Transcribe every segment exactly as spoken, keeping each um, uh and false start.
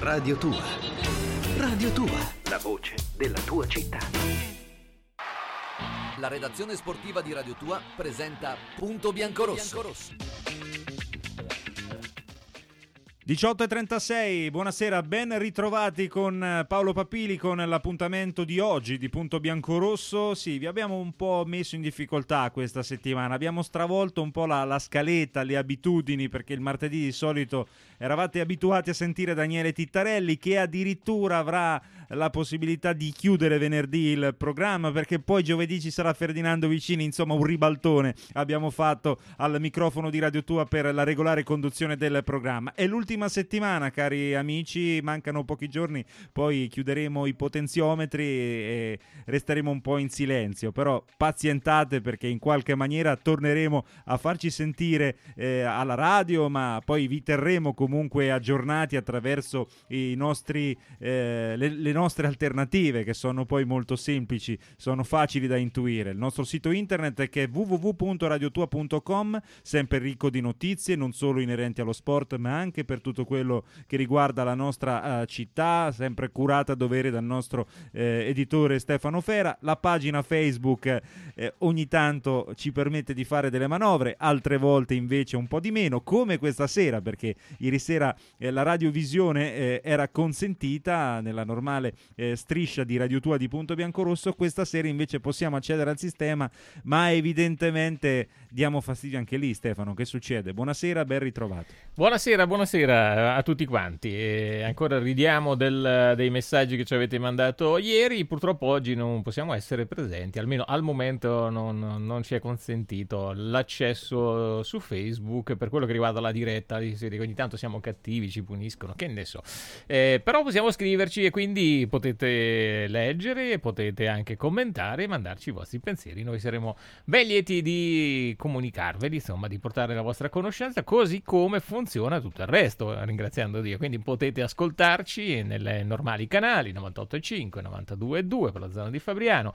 Radio Tua. Radio Tua, la voce della tua città. La redazione sportiva di Radio Tua presenta Punto Biancorosso. diciotto e trentasei, buonasera, ben ritrovati con Paolo Papili con l'appuntamento di oggi di Punto Biancorosso. Sì, vi abbiamo un po' messo in difficoltà questa settimana, abbiamo stravolto un po' la, la scaletta, le abitudini, perché il martedì di solito eravate abituati a sentire Daniele Tittarelli, che addirittura avrà la possibilità di chiudere venerdì il programma, perché poi giovedì ci sarà Ferdinando Vicini. Insomma, un ribaltone abbiamo fatto al microfono di Radio Tua per la regolare conduzione del programma. È l'ultima settimana, cari amici, mancano pochi giorni, poi chiuderemo i potenziometri e resteremo un po' in silenzio, però pazientate, perché in qualche maniera torneremo a farci sentire eh, alla radio, ma poi vi terremo comunque aggiornati attraverso i nostri eh, le, le nostre alternative, che sono poi molto semplici, sono facili da intuire. Il nostro sito internet è che è w w w punto radio tua punto com, sempre ricco di notizie non solo inerenti allo sport, ma anche per tutto quello che riguarda la nostra uh, città, sempre curata a dovere dal nostro eh, editore Stefano Fera. La pagina Facebook eh, ogni tanto ci permette di fare delle manovre, altre volte invece un po' di meno, come questa sera, perché ieri sera eh, la radiovisione eh, era consentita nella normale eh, striscia di Radio Tua di Punto Biancorosso. Questa sera invece possiamo accedere al sistema, ma evidentemente diamo fastidio anche lì. Stefano, che succede? Buonasera, ben ritrovato. Buonasera, buonasera a tutti quanti. E ancora ridiamo del, dei messaggi che ci avete mandato ieri. Purtroppo oggi non possiamo essere presenti, almeno al momento non, non ci è consentito l'accesso su Facebook per quello che riguarda la diretta. Ogni tanto siamo cattivi, ci puniscono, che ne so. Eh, però possiamo scriverci e quindi potete leggere, potete anche commentare e mandarci i vostri pensieri. Noi saremo ben lieti di comunicarveli, insomma, di portare la vostra conoscenza, così come funziona tutto il resto, ringraziando Dio. Quindi potete ascoltarci nelle normali canali novantotto e cinque, novantadue e due per la zona di Fabriano,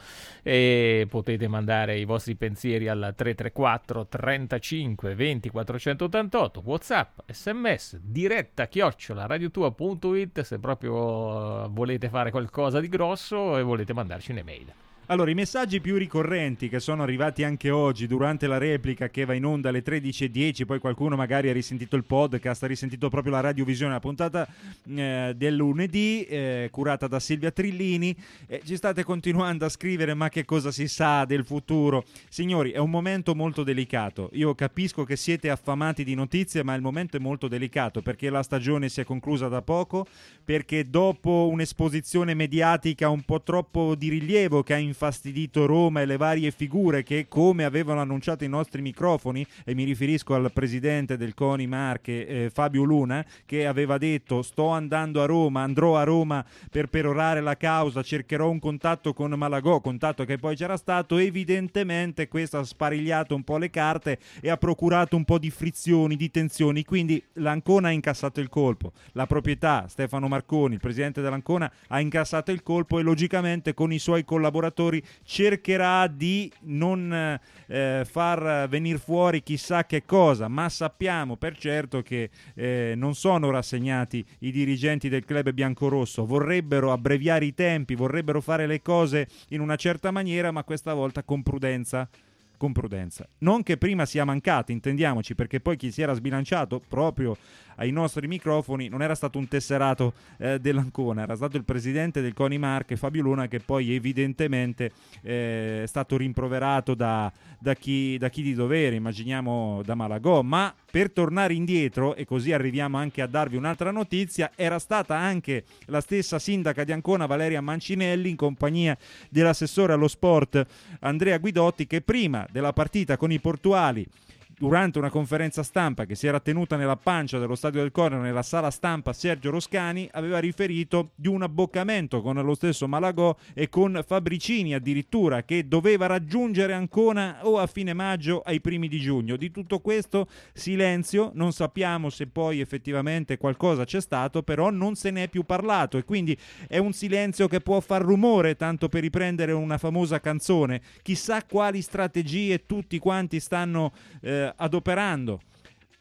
e potete mandare i vostri pensieri al tre tre quattro trentacinque venti quattrocentottantotto, WhatsApp, sms, diretta chiocciola radiotua punto it se proprio volete fare qualcosa di grosso e volete mandarci un'email. Allora, i messaggi più ricorrenti che sono arrivati anche oggi durante la replica che va in onda alle tredici e dieci, poi qualcuno magari ha risentito il podcast, ha risentito proprio la radiovisione, la puntata eh, del lunedì, eh, curata da Silvia Trillini, eh, ci state continuando a scrivere: ma che cosa si sa del futuro? Signori, è un momento molto delicato. Io capisco che siete affamati di notizie, ma il momento è molto delicato, perché la stagione si è conclusa da poco, perché dopo un'esposizione mediatica un po' troppo di rilievo che ha infastidito Roma e le varie figure che, come avevano annunciato i nostri microfoni, e mi riferisco al presidente del CONI Marche, eh, Fabio Luna, che aveva detto: sto andando a Roma, andrò a Roma per perorare la causa, cercherò un contatto con Malagò, contatto che poi c'era stato. Evidentemente questo ha sparigliato un po' le carte e ha procurato un po' di frizioni, di tensioni, quindi l'Ancona ha incassato il colpo, la proprietà, Stefano Marconi, il presidente dell'Ancona, ha incassato il colpo e logicamente con i suoi collaboratori cercherà di non eh, far venire fuori chissà che cosa, ma sappiamo per certo che eh, non sono rassegnati i dirigenti del club biancorosso, vorrebbero abbreviare i tempi, vorrebbero fare le cose in una certa maniera, ma questa volta con prudenza. Con prudenza. Non che prima sia mancato, intendiamoci, perché poi chi si era sbilanciato proprio ai nostri microfoni non era stato un tesserato eh, dell'Ancona, era stato il presidente del CONI Marche, Fabio Luna, che poi evidentemente eh, è stato rimproverato da, da, chi, da chi di dovere, immaginiamo da Malagò. Ma per tornare indietro, e così arriviamo anche a darvi un'altra notizia, era stata anche la stessa sindaca di Ancona, Valeria Mancinelli, in compagnia dell'assessore allo sport Andrea Guidotti, che prima della partita con i portuali, durante una conferenza stampa che si era tenuta nella pancia dello Stadio del Corno, nella sala stampa Sergio Roscani, aveva riferito di un abboccamento con lo stesso Malagò e con Fabricini addirittura, che doveva raggiungere Ancona o a fine maggio o ai primi di giugno. Di tutto questo silenzio, non sappiamo se poi effettivamente qualcosa c'è stato, però non se ne è più parlato, e quindi è un silenzio che può far rumore, tanto per riprendere una famosa canzone. Chissà quali strategie tutti quanti stanno eh, adoperando.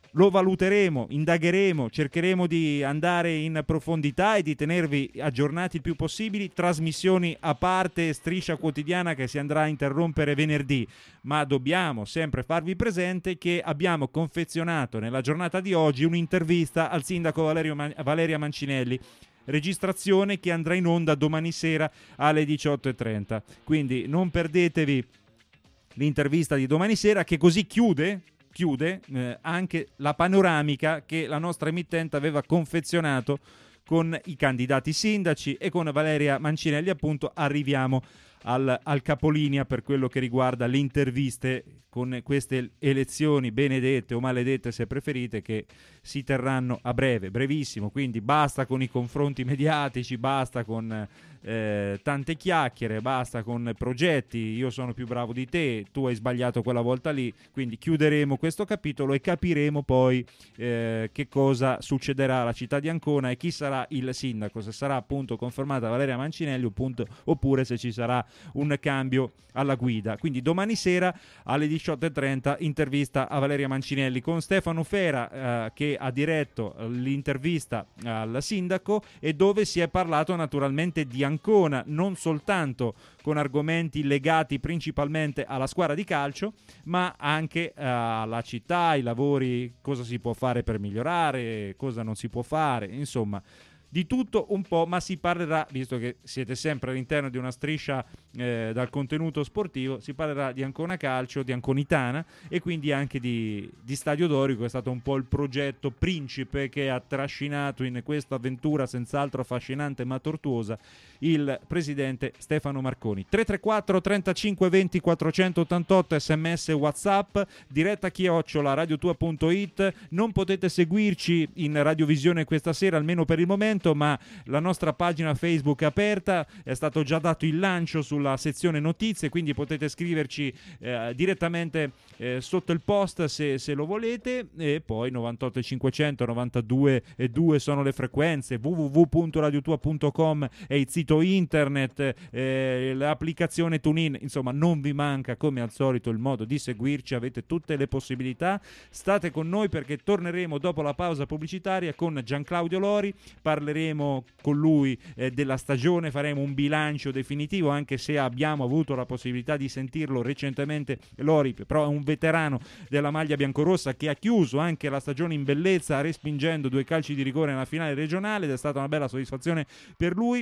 lo valuteremo, indagheremo, cercheremo di andare in profondità e di tenervi aggiornati il più possibili. Trasmissioni a parte, Striscia Quotidiana che si andrà a interrompere venerdì, ma dobbiamo sempre farvi presente che abbiamo confezionato nella giornata di oggi un'intervista al sindaco Valerio Man- Valeria Mancinelli, registrazione che andrà in onda domani sera alle diciotto e trenta, quindi non perdetevi l'intervista di domani sera, che così chiude chiude eh, anche la panoramica che la nostra emittente aveva confezionato con i candidati sindaci, e con Valeria Mancinelli appunto arriviamo al, al capolinea per quello che riguarda le interviste con queste elezioni benedette o maledette, se preferite, che si terranno a breve, brevissimo, quindi basta con i confronti mediatici, basta con eh, tante chiacchiere, basta con progetti, io sono più bravo di te, tu hai sbagliato quella volta lì, quindi chiuderemo questo capitolo e capiremo poi eh, che cosa succederà alla città di Ancona e chi sarà il sindaco, se sarà appunto confermata Valeria Mancinelli appunto, oppure se ci sarà un cambio alla guida. Quindi domani sera alle diciotto e trenta intervista a Valeria Mancinelli con Stefano Fera eh, che ha diretto l'intervista al sindaco, e dove si è parlato naturalmente di Ancona, non soltanto con argomenti legati principalmente alla squadra di calcio, ma anche eh, alla città, ai lavori, cosa si può fare per migliorare, cosa non si può fare, insomma di tutto un po', ma si parlerà, visto che siete sempre all'interno di una striscia eh, dal contenuto sportivo, si parlerà di Ancona Calcio, di Anconitana e quindi anche di, di Stadio Dorico, che è stato un po' il progetto principe che ha trascinato in questa avventura senz'altro affascinante ma tortuosa il presidente Stefano Marconi. tre tre quattro trentacinque venti quattrocentottantotto sms WhatsApp, diretta chiocciola radiotua punto it. Non potete seguirci in radiovisione questa sera, almeno per il momento, ma la nostra pagina Facebook è aperta, è stato già dato il lancio sulla sezione notizie, quindi potete scriverci eh, direttamente eh, sotto il post se, se lo volete, e poi novantotto cinquecento novantadue e due sono le frequenze, w w w punto radiotua punto com è il sito internet, eh, l'applicazione TuneIn, insomma non vi manca come al solito il modo di seguirci, avete tutte le possibilità. State con noi perché torneremo dopo la pausa pubblicitaria con Gianclaudio Lori, parleremo con lui eh, della stagione, faremo un bilancio definitivo, anche se abbiamo avuto la possibilità di sentirlo recentemente. Lori però è un veterano della maglia biancorossa che ha chiuso anche la stagione in bellezza respingendo due calci di rigore nella finale regionale, ed è stata una bella soddisfazione per lui.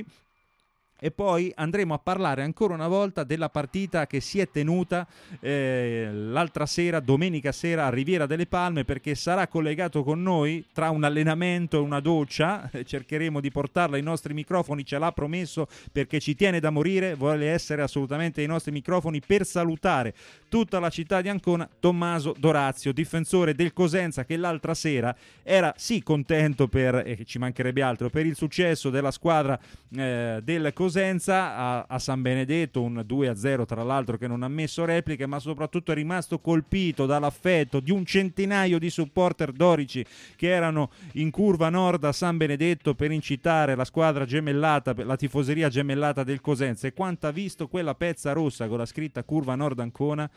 E poi andremo a parlare ancora una volta della partita che si è tenuta eh, l'altra sera, domenica sera, a Riviera delle Palme, perché sarà collegato con noi tra un allenamento e una doccia. Cercheremo di portarla ai nostri microfoni, ce l'ha promesso perché ci tiene da morire, vuole essere assolutamente ai nostri microfoni per salutare tutta la città di Ancona. Tommaso Dorazio, difensore del Cosenza, che l'altra sera era sì contento per, e ci mancherebbe altro, per il successo della squadra eh, del Cosenza Cosenza a, a San Benedetto, un due a zero tra l'altro che non ha messo repliche, ma soprattutto è rimasto colpito dall'affetto di un centinaio di supporter dorici che erano in curva nord a San Benedetto per incitare la squadra gemellata, la tifoseria gemellata del Cosenza, e quando ha visto quella pezza rossa con la scritta curva nord Ancona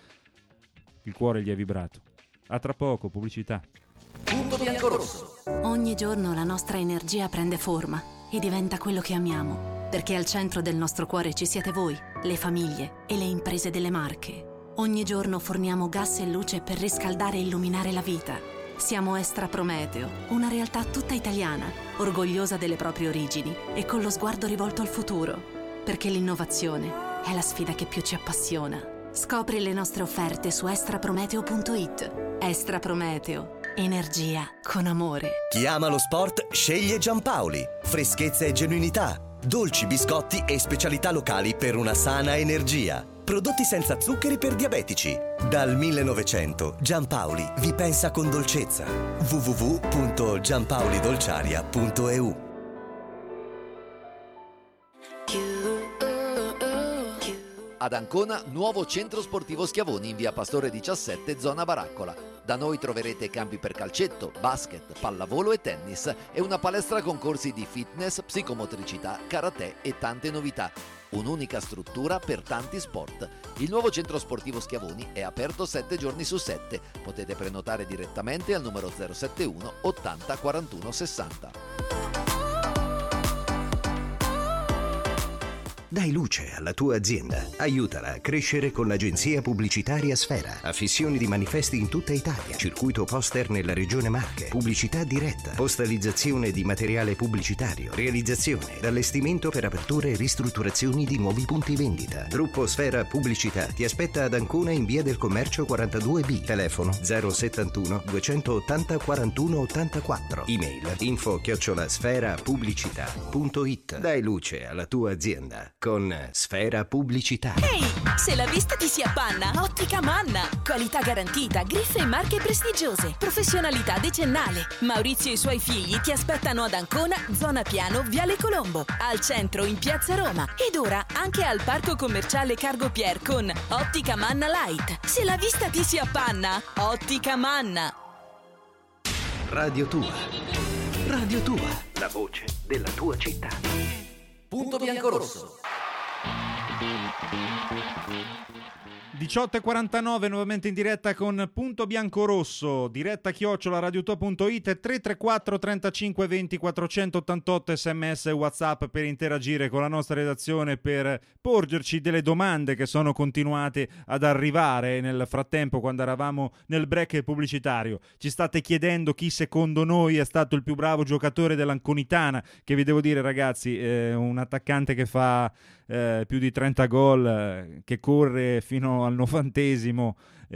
il cuore gli è vibrato. A tra poco, pubblicità. Punto biancorosso. Ogni giorno la nostra energia prende forma e diventa quello che amiamo, perché al centro del nostro cuore ci siete voi, le famiglie e le imprese delle Marche. Ogni giorno forniamo gas e luce per riscaldare e illuminare la vita. Siamo Estra Prometeo, una realtà tutta italiana, orgogliosa delle proprie origini e con lo sguardo rivolto al futuro, perché l'innovazione è la sfida che più ci appassiona. Scopri le nostre offerte su estra prometeo punto it. Estra Prometeo. Energia con amore. Chi ama lo sport sceglie Giampaoli. Freschezza e genuinità, dolci, biscotti e specialità locali per una sana energia. Prodotti senza zuccheri per diabetici. Dal millenovecento Giampaoli vi pensa con dolcezza. w w w punto giampaolidolciaria punto e u. Ad Ancona, nuovo centro sportivo Schiavoni in via Pastore diciassette, zona Baraccola. Da noi troverete campi per calcetto, basket, pallavolo e tennis e una palestra con corsi di fitness, psicomotricità, karate e tante novità. Un'unica struttura per tanti sport. Il nuovo centro sportivo Schiavoni è aperto sette giorni su sette. Potete prenotare direttamente al numero zero settantuno ottanta quarantuno sessanta. Dai luce alla tua azienda. Aiutala a crescere con l'agenzia pubblicitaria Sfera. Affissioni di manifesti in tutta Italia. Circuito poster nella regione Marche. Pubblicità diretta. Postalizzazione di materiale pubblicitario. Realizzazione ed allestimento per aperture e ristrutturazioni di nuovi punti vendita. Gruppo Sfera Pubblicità ti aspetta ad Ancona in via del Commercio quarantadue B. Telefono zero settantuno duecentottanta quarantuno ottantaquattro. Email info chiocciola sfera pubblicità punto it. Dai luce alla tua azienda con Sfera Pubblicità. Ehi, se la vista ti si appanna, Ottica Manna. Qualità garantita, griffe e marche prestigiose, professionalità decennale. Maurizio e i suoi figli ti aspettano ad Ancona, zona Piano, Viale Colombo, al centro in Piazza Roma ed ora anche al parco commerciale Cargo Pier con Ottica Manna Light. Se la vista ti si appanna, Ottica Manna. Radio Tua. Radio Tua, la voce della tua città. Punto biancorosso. diciotto e quarantanove, nuovamente in diretta con Punto Biancorosso, diretta chiocciola radiotua punto it e tre tre quattro trentacinque venti quattrocentottantotto sms e WhatsApp per interagire con la nostra redazione, per porgerci delle domande che sono continuate ad arrivare nel frattempo quando eravamo nel break pubblicitario. Ci state chiedendo chi secondo noi è stato il più bravo giocatore dell'Anconitana, che vi devo dire ragazzi, eh, un attaccante che fa eh, più di trenta gol, eh, che corre fino al novantesimo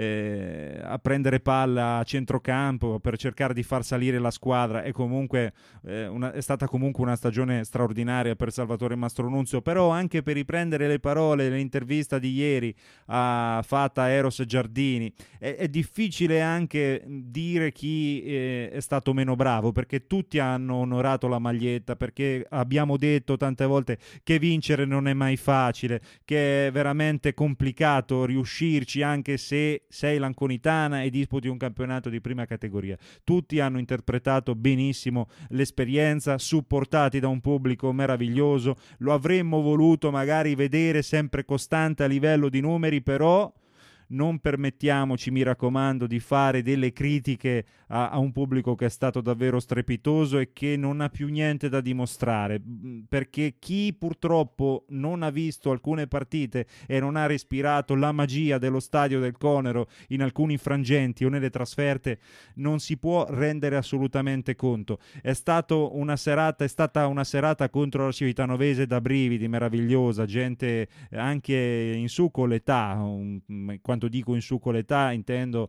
eh, a prendere palla a centrocampo per cercare di far salire la squadra. È comunque eh, una, è stata comunque una stagione straordinaria per Salvatore Mastronunzio. Però anche per riprendere le parole dell'intervista di ieri a, fatta a Eros Giardini, è, è difficile anche dire chi eh, è stato meno bravo, perché tutti hanno onorato la maglietta, perché abbiamo detto tante volte che vincere non è mai facile, che è veramente complicato riuscirci anche se sei l'Anconitana e disputi un campionato di prima categoria. Tutti hanno interpretato benissimo l'esperienza, supportati da un pubblico meraviglioso. Lo avremmo voluto magari vedere sempre costante a livello di numeri, però non permettiamoci, mi raccomando, di fare delle critiche a, a un pubblico che è stato davvero strepitoso e che non ha più niente da dimostrare, perché chi purtroppo non ha visto alcune partite e non ha respirato la magia dello stadio del Conero in alcuni frangenti o nelle trasferte non si può rendere assolutamente conto. È stato una serata, è stata una serata contro la Civitanovese da brividi, meravigliosa, gente anche in su con l'età, un, quando dico in su con l'età intendo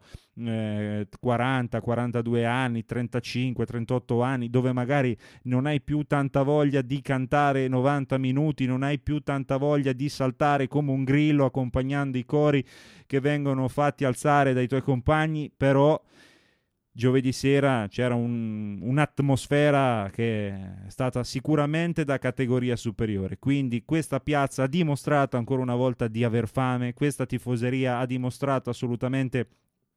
eh, quaranta quarantadue anni, trentacinque trentotto anni, dove magari non hai più tanta voglia di cantare novanta minuti, non hai più tanta voglia di saltare come un grillo accompagnando i cori che vengono fatti alzare dai tuoi compagni, però giovedì sera c'era un, un'atmosfera che è stata sicuramente da categoria superiore. Quindi questa piazza ha dimostrato ancora una volta di aver fame, questa tifoseria ha dimostrato assolutamente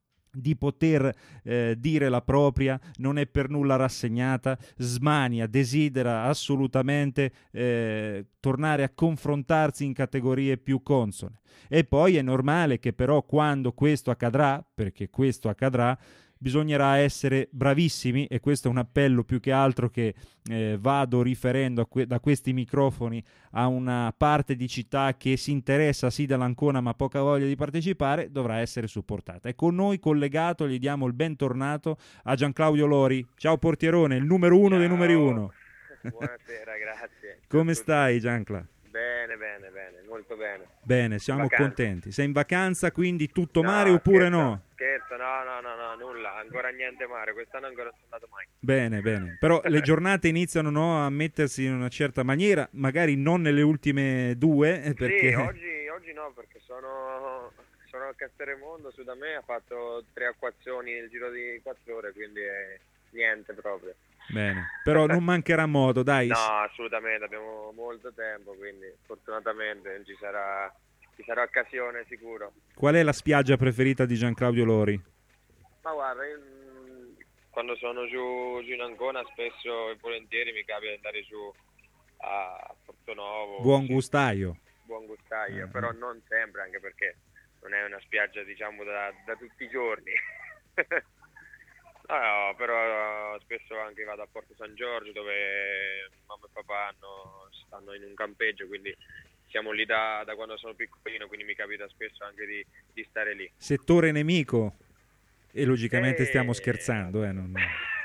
di poter eh, dire la propria, non è per nulla rassegnata, smania, desidera assolutamente eh, tornare a confrontarsi in categorie più consone. E poi è normale che però quando questo accadrà, perché questo accadrà, bisognerà essere bravissimi, e questo è un appello più che altro che eh, vado riferendo a que- da questi microfoni a una parte di città che si interessa sì dell'Ancona ma poca voglia di partecipare, dovrà essere supportata. E con noi collegato gli diamo il bentornato a Gianclaudio Lori. Ciao portierone, il numero uno Ciao. dei numeri uno. Buonasera, grazie. Come stai Giancla? Bene, bene, bene, molto bene. Bene, siamo Vacanza. contenti. Sei in vacanza, quindi tutto No, mare oppure scherzo, no? Scherzo, no, no, no, no, nulla, ancora niente mare, quest'anno ancora non sono andato mai. Bene, bene. Però le giornate iniziano no, a mettersi in una certa maniera, magari non nelle ultime due, eh, perché... Sì, oggi, oggi no, perché sono, sono a Casteremondo, su da me, ha fatto tre acquazioni nel giro di quattro ore, quindi è niente proprio. Bene, però non mancherà modo, dai. No, assolutamente, abbiamo molto tempo, quindi fortunatamente non ci sarà ci sarà occasione sicuro. Qual è la spiaggia preferita di Gianclaudio Lori? Ma guarda, io, mh, quando sono giù, giù in Ancona spesso e volentieri mi capita di andare giù a Portonovo. Buon sì, gustaio. Buon gustaio, Eh. però non sempre, anche perché non è una spiaggia diciamo da, da tutti i giorni. No, no, però spesso anche vado a Porto San Giorgio dove mamma e papà hanno, stanno in un campeggio, quindi siamo lì da, da quando sono piccolino, quindi mi capita spesso anche di, di stare lì. Settore nemico. E logicamente Eh, stiamo scherzando, eh, non...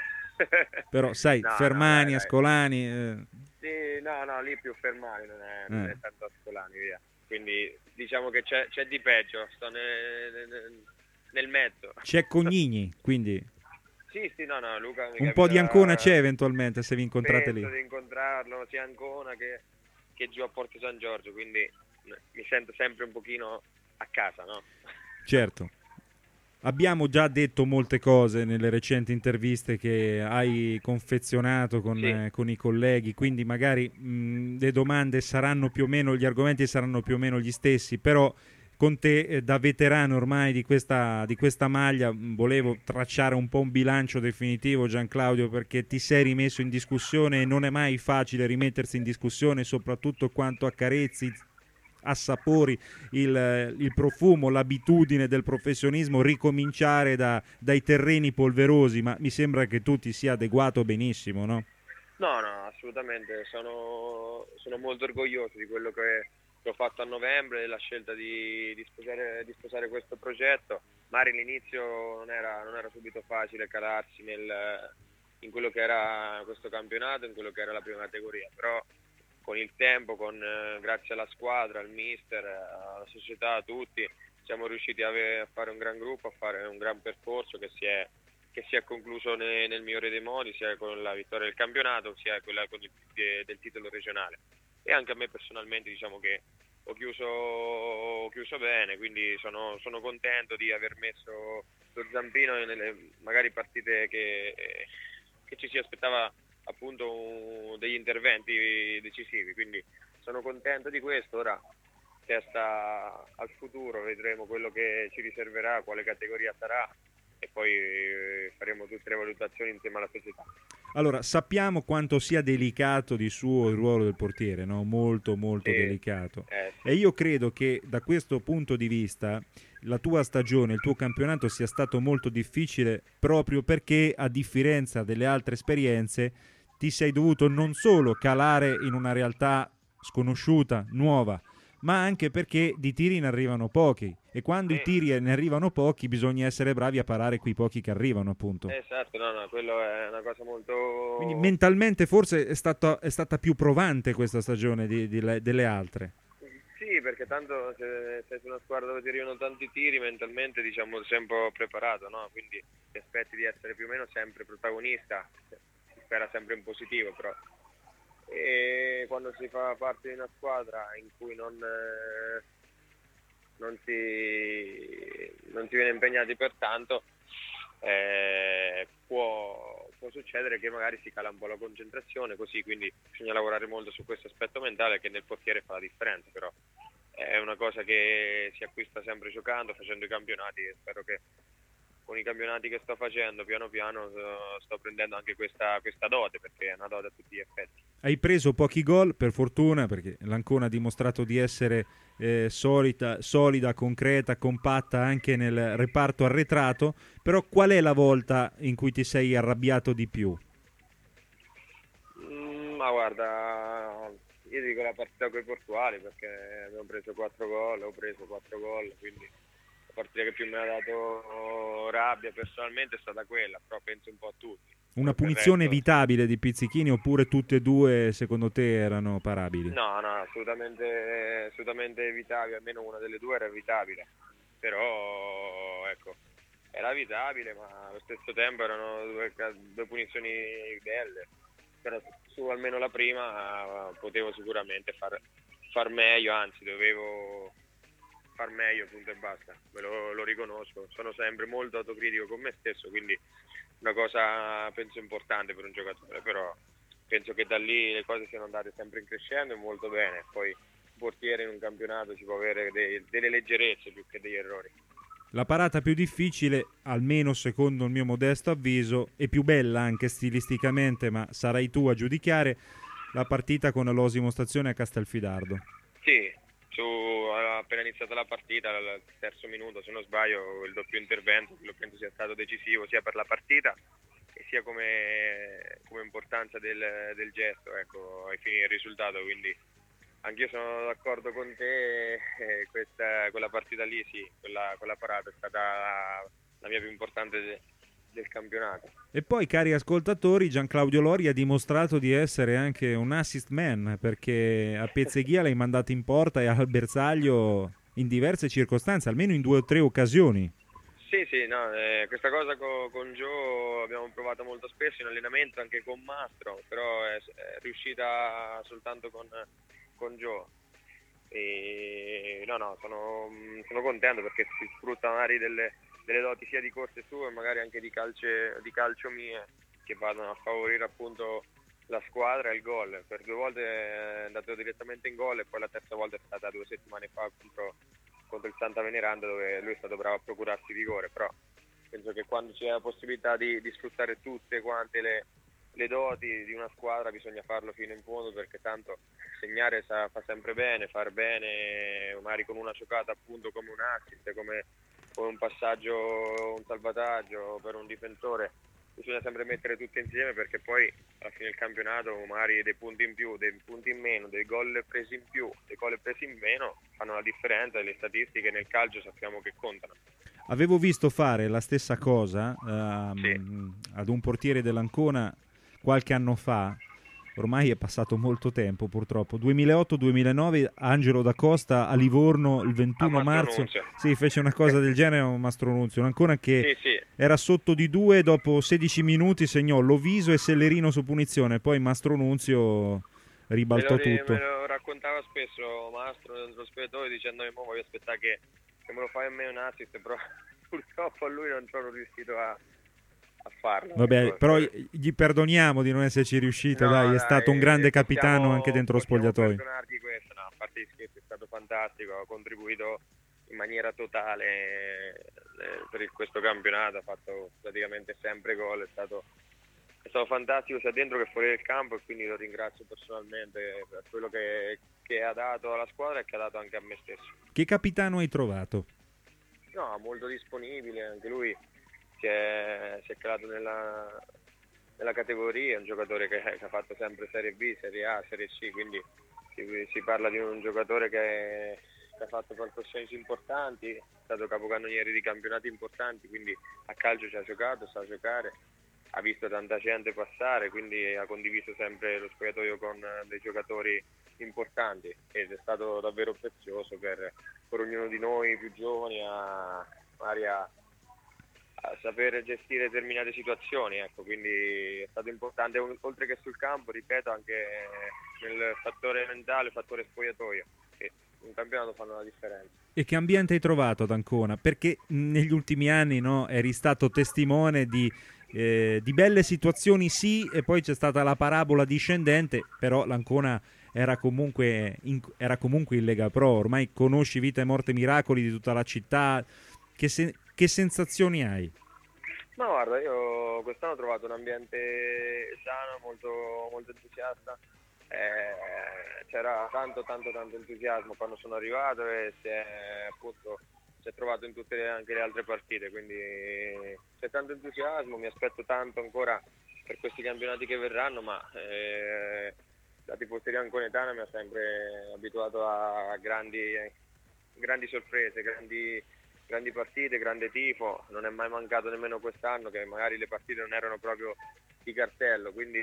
però sai, No, no, Fermani, dai, dai. Ascolani... Eh... Sì, no, no, lì più Fermani, non è, non Eh. è tanto Ascolani, via. Quindi diciamo che c'è, c'è di peggio, sto nel, nel, nel mezzo. C'è Cognigni, quindi Sì, sì, no, no, Luca. mi un po' di capita- Ancona c'è eventualmente se vi incontrate penso lì. di incontrarlo sia a Ancona che, che giù a Porto San Giorgio, quindi eh, mi sento sempre un pochino a casa, no? Certo. Abbiamo già detto molte cose nelle recenti interviste che hai confezionato con, Sì. eh, con i colleghi, quindi magari mh, le domande saranno più o meno, gli argomenti saranno più o meno gli stessi, però con te eh, da veterano ormai di questa, di questa maglia mh, volevo tracciare un po' un bilancio definitivo, Gianclaudio, perché ti sei rimesso in discussione e non è mai facile rimettersi in discussione, soprattutto quanto accarezzi, assapori il, il profumo, l'abitudine del professionismo, ricominciare da, dai terreni polverosi, ma mi sembra che tu ti sia adeguato benissimo, no? No, no, assolutamente, sono, sono molto orgoglioso di quello che, che ho fatto a novembre, della scelta di, di, sposare, di sposare questo progetto. Magari all'inizio non era, non era subito facile calarsi nel, in quello che era questo campionato, in quello che era la prima categoria, però con il tempo, con, eh, grazie alla squadra, al mister, alla società, a tutti, siamo riusciti a, ave- a fare un gran gruppo, a fare un gran percorso che si è, che si è concluso ne- nel migliore dei modi, sia con la vittoria del campionato, sia quella con il, de- del titolo regionale. E anche a me personalmente diciamo che ho chiuso, ho chiuso bene, quindi sono, sono contento di aver messo lo zampino nelle magari partite che, che ci si aspettava appunto un, degli interventi decisivi, quindi sono contento di questo. Ora testa al futuro, vedremo quello che ci riserverà, quale categoria sarà e poi eh, faremo tutte le valutazioni insieme alla società. Allora, sappiamo quanto sia delicato di suo il ruolo del portiere, no? Molto, molto Sì. delicato. Eh, sì. E io credo che da questo punto di vista la tua stagione, il tuo campionato sia stato molto difficile proprio perché, a differenza delle altre esperienze, ti sei dovuto non solo calare in una realtà sconosciuta, nuova, ma anche perché di tiri ne arrivano pochi e quando Sì. i tiri ne arrivano pochi bisogna essere bravi a parare quei pochi che arrivano, appunto. Esatto, no, no, quello è una cosa molto... Quindi mentalmente forse è stata, è stata più provante questa stagione di, di le- delle altre. Sì, perché tanto se sei su una squadra dove ti arrivano tanti tiri, mentalmente diciamo sei un po' preparato, no? Quindi ti aspetti di essere più o meno sempre protagonista, si spera sempre in positivo, però e quando si fa parte di una squadra in cui non, eh, non, si, non si viene impegnati per tanto, eh, può, può succedere che magari si cala un po' la concentrazione, così, quindi bisogna lavorare molto su questo aspetto mentale che nel portiere fa la differenza, però è una cosa che si acquista sempre giocando, facendo i campionati, e spero che con i campionati che sto facendo piano piano eh, sto prendendo anche questa, questa dote, perché è una dote a tutti gli effetti. Hai preso pochi gol, per fortuna, perché l'Ancona ha dimostrato di essere eh, solita, solida, concreta, compatta anche nel reparto arretrato, però qual è la volta in cui ti sei arrabbiato di più? Mm, ma guarda, io dico la partita con i portuali, perché abbiamo preso quattro gol, ho preso quattro gol, quindi la partita che più mi ha dato rabbia personalmente è stata quella, però penso un po' a tutti. Una Per il punizione resto- evitabile di Pizzichini oppure tutte e due secondo te erano parabili? No, no, assolutamente, assolutamente evitabile, almeno una delle due era evitabile, però ecco, era evitabile, ma allo stesso tempo erano due, ca- due punizioni belle, però su almeno la prima eh, potevo sicuramente far, far meglio, anzi dovevo far meglio, punto e basta, me lo, lo riconosco, sono sempre molto autocritico con me stesso, quindi una cosa penso importante per un giocatore, però penso che da lì le cose siano andate sempre in crescendo e molto bene, poi portiere in un campionato ci può avere dei, delle leggerezze più che degli errori. La parata più difficile, almeno secondo il mio modesto avviso, e più bella anche stilisticamente, ma sarai tu a giudicare, la partita con l'Osimo Stazione a Castelfidardo. Sì, su, appena iniziata la partita, al terzo minuto se non sbaglio, il doppio intervento, quello penso sia stato decisivo sia per la partita e sia come, come importanza del, del gesto, ecco, ai fini del risultato, quindi anch'io sono d'accordo con te, eh, questa, quella partita lì sì, quella, quella parata è stata la, la mia più importante de, del campionato. E poi, cari ascoltatori, Gianclaudio Lori ha dimostrato di essere anche un assist man, perché a Pezzeghia l'hai mandato in porta e al bersaglio in diverse circostanze, almeno in due o tre occasioni. Sì, sì, no, eh, questa cosa co, con Gio abbiamo provato molto spesso in allenamento, anche con Mastro, però è, è riuscita soltanto con, con Gio. E, no, no, sono, sono contento perché si sfrutta magari delle, delle doti sia di corse sue, magari anche di, calce, di calcio mie, che vanno a favorire appunto la squadra e il gol. Per due volte è andato direttamente in gol e poi la terza volta è stata due settimane fa contro, contro il Santa Veneranda, dove lui è stato bravo a procurarsi rigore, però penso che quando c'è la possibilità di, di sfruttare tutte quante le, le doti di una squadra bisogna farlo fino in fondo, perché tanto segnare sa, fa sempre bene, far bene magari con una giocata appunto come un assist, come, come un passaggio, un salvataggio per un difensore, bisogna sempre mettere tutte insieme, perché poi alla fine del campionato magari dei punti in più, dei punti in meno, dei gol presi in più, dei gol presi in meno fanno la differenza, e le statistiche nel calcio sappiamo che contano. Avevo visto fare la stessa cosa um, sì. ad un portiere dell'Ancona qualche anno fa, ormai è passato molto tempo purtroppo, duemilaotto duemilanove, Angelo da Costa a Livorno il ventuno marzo, sì, fece una cosa del genere a un Mastronunzio, un'Ancona che sì, sì. era sotto di due, dopo sedici minuti segnò Loviso e Sellerino su punizione, poi Mastronunzio ribaltò me lo, tutto. Me lo raccontava spesso Mastro nello spogliatoio dicendomi: mo voglio aspettare che, che me lo fai a me un assist, però purtroppo a lui non sono riuscito a a farlo. Vabbè, ecco, però poi... gli perdoниamo di non esserci riuscito, no, dai, è dai, stato un grande possiamo, capitano anche dentro lo spogliatoio. Perdonargli questo, no, a parte gli scherzi, è stato fantastico, ha contribuito in maniera totale eh, per il, questo campionato, ha fatto praticamente sempre gol, è stato, è stato fantastico sia dentro che fuori del campo, e quindi lo ringrazio personalmente per quello che, che ha dato alla squadra e che ha dato anche a me stesso. Che capitano hai trovato? No, molto disponibile, anche lui si è, si è calato nella, nella categoria, è un giocatore che, che ha fatto sempre Serie B, Serie A, Serie C, quindi si, si parla di un giocatore che, che ha fatto palcoscenici importanti, è stato capocannoniere di campionati importanti, quindi a calcio ci ha giocato, sa giocare, ha visto tanta gente passare, quindi ha condiviso sempre lo spogliatoio con dei giocatori importanti, ed è stato davvero prezioso per, per ognuno di noi più giovani a, magari a a sapere gestire determinate situazioni, ecco, quindi è stato importante oltre che sul campo, ripeto, anche nel fattore mentale, fattore spogliatoio, che in campionato fanno la differenza. E che ambiente hai trovato ad Ancona? Perché negli ultimi anni, no, eri stato testimone di, eh, di belle situazioni, sì, e poi c'è stata la parabola discendente, però l'Ancona era comunque in, era comunque in Lega Pro, ormai conosci vita e morte miracoli di tutta la città. Che, se, che sensazioni hai? Ma guarda, io quest'anno ho trovato un ambiente sano, molto, molto entusiasta, eh, c'era tanto tanto tanto entusiasmo quando sono arrivato, e si è appunto si è trovato in tutte le, anche le altre partite, quindi c'è tanto entusiasmo, mi aspetto tanto ancora per questi campionati che verranno, ma eh, la tifoseria anconetana mi ha sempre abituato a grandi, grandi sorprese, grandi grandi partite, grande tifo, non è mai mancato nemmeno quest'anno, che magari le partite non erano proprio di cartello, quindi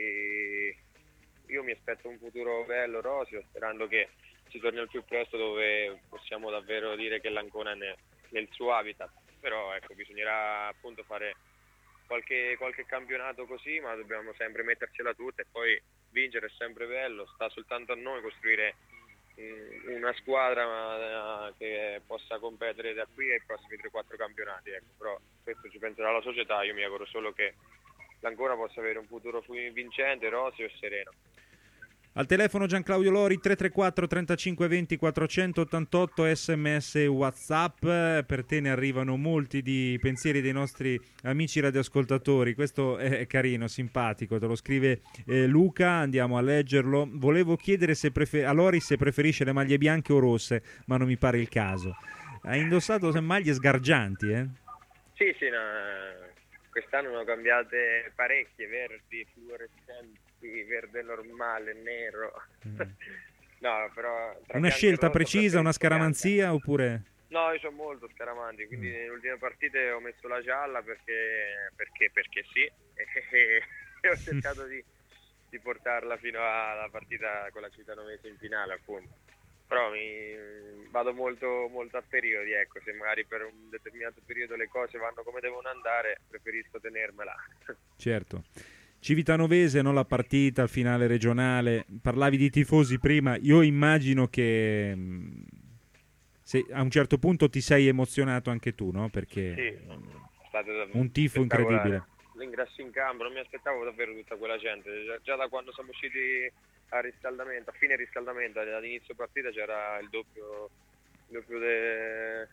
io mi aspetto un futuro bello, roseo, sperando che si torni al più presto, dove possiamo davvero dire che l'Ancona è nel, nel suo habitat, però ecco, bisognerà appunto fare qualche, qualche campionato così, ma dobbiamo sempre mettercela tutta, e poi vincere è sempre bello, sta soltanto a noi costruire una squadra che possa competere da qui ai prossimi tre quattro campionati, ecco. Però questo ci penserà la società, io mi auguro solo che l'Ancona possa avere un futuro vincente, roseo e sereno. Al telefono Gianclaudio Lori, tre tre quattro trentacinque venti quattrocentottantotto, sms e WhatsApp. Per te ne arrivano molti di pensieri dei nostri amici radioascoltatori. Questo è carino, simpatico, te lo scrive eh, Luca, andiamo a leggerlo. Volevo chiedere se prefer- a Lori se preferisce le maglie bianche o rosse, ma non mi pare il caso. Hai indossato maglie sgargianti, eh? Sì, sì, no, quest'anno ne ho cambiate parecchie, verdi, fluorescenti, verde normale, nero. Mm. No, però una scelta precisa, una scaramanzia bianca. Oppure? No, io sono molto scaramanti, quindi mm. nelle ultime partite ho messo la gialla perché perché, perché sì e, e ho cercato di, di portarla fino alla partita con la Cittanovese in finale, appunto. Però mi vado molto molto a periodi, ecco, se magari per un determinato periodo le cose vanno come devono andare, preferisco tenermela. Certo. Civitanovese, non la partita, finale regionale, parlavi di tifosi prima, io immagino che se a un certo punto ti sei emozionato anche tu, no? Perché sì, è stato un tifo incredibile. L'ingresso in campo, non mi aspettavo davvero tutta quella gente, già, già da quando siamo usciti al riscaldamento, a fine riscaldamento, all'inizio partita c'era il doppio, il doppio de,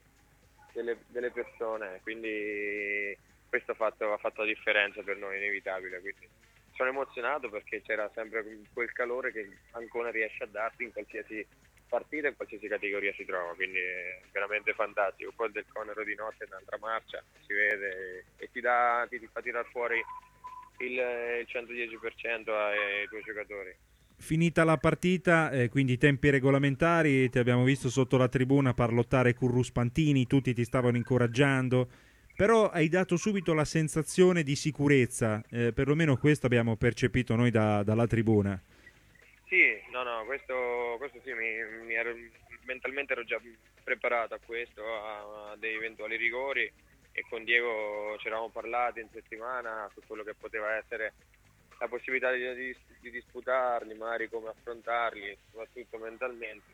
delle, delle persone, quindi questo ha fatto, ha fatto la differenza per noi, inevitabile. Quindi sono emozionato perché c'era sempre quel calore che Ancona riesce a darti in qualsiasi partita, in qualsiasi categoria si trova, quindi è veramente fantastico. Poi del Conero di notte è un'altra marcia, si vede e ti, dà, ti, ti fa tirare fuori il, il centodieci per cento ai tuoi giocatori. Finita la partita, eh, quindi i tempi regolamentari, ti abbiamo visto sotto la tribuna parlottare con Ruspantini, tutti ti stavano incoraggiando, però hai dato subito la sensazione di sicurezza, eh, perlomeno questo abbiamo percepito noi da, dalla tribuna. Sì, no, no, questo, questo sì, mi, mi ero, mentalmente ero già preparato a questo, a, a dei eventuali rigori, e con Diego ci eravamo parlati in settimana su quello che poteva essere la possibilità di, di, di disputarli, magari come affrontarli, soprattutto mentalmente.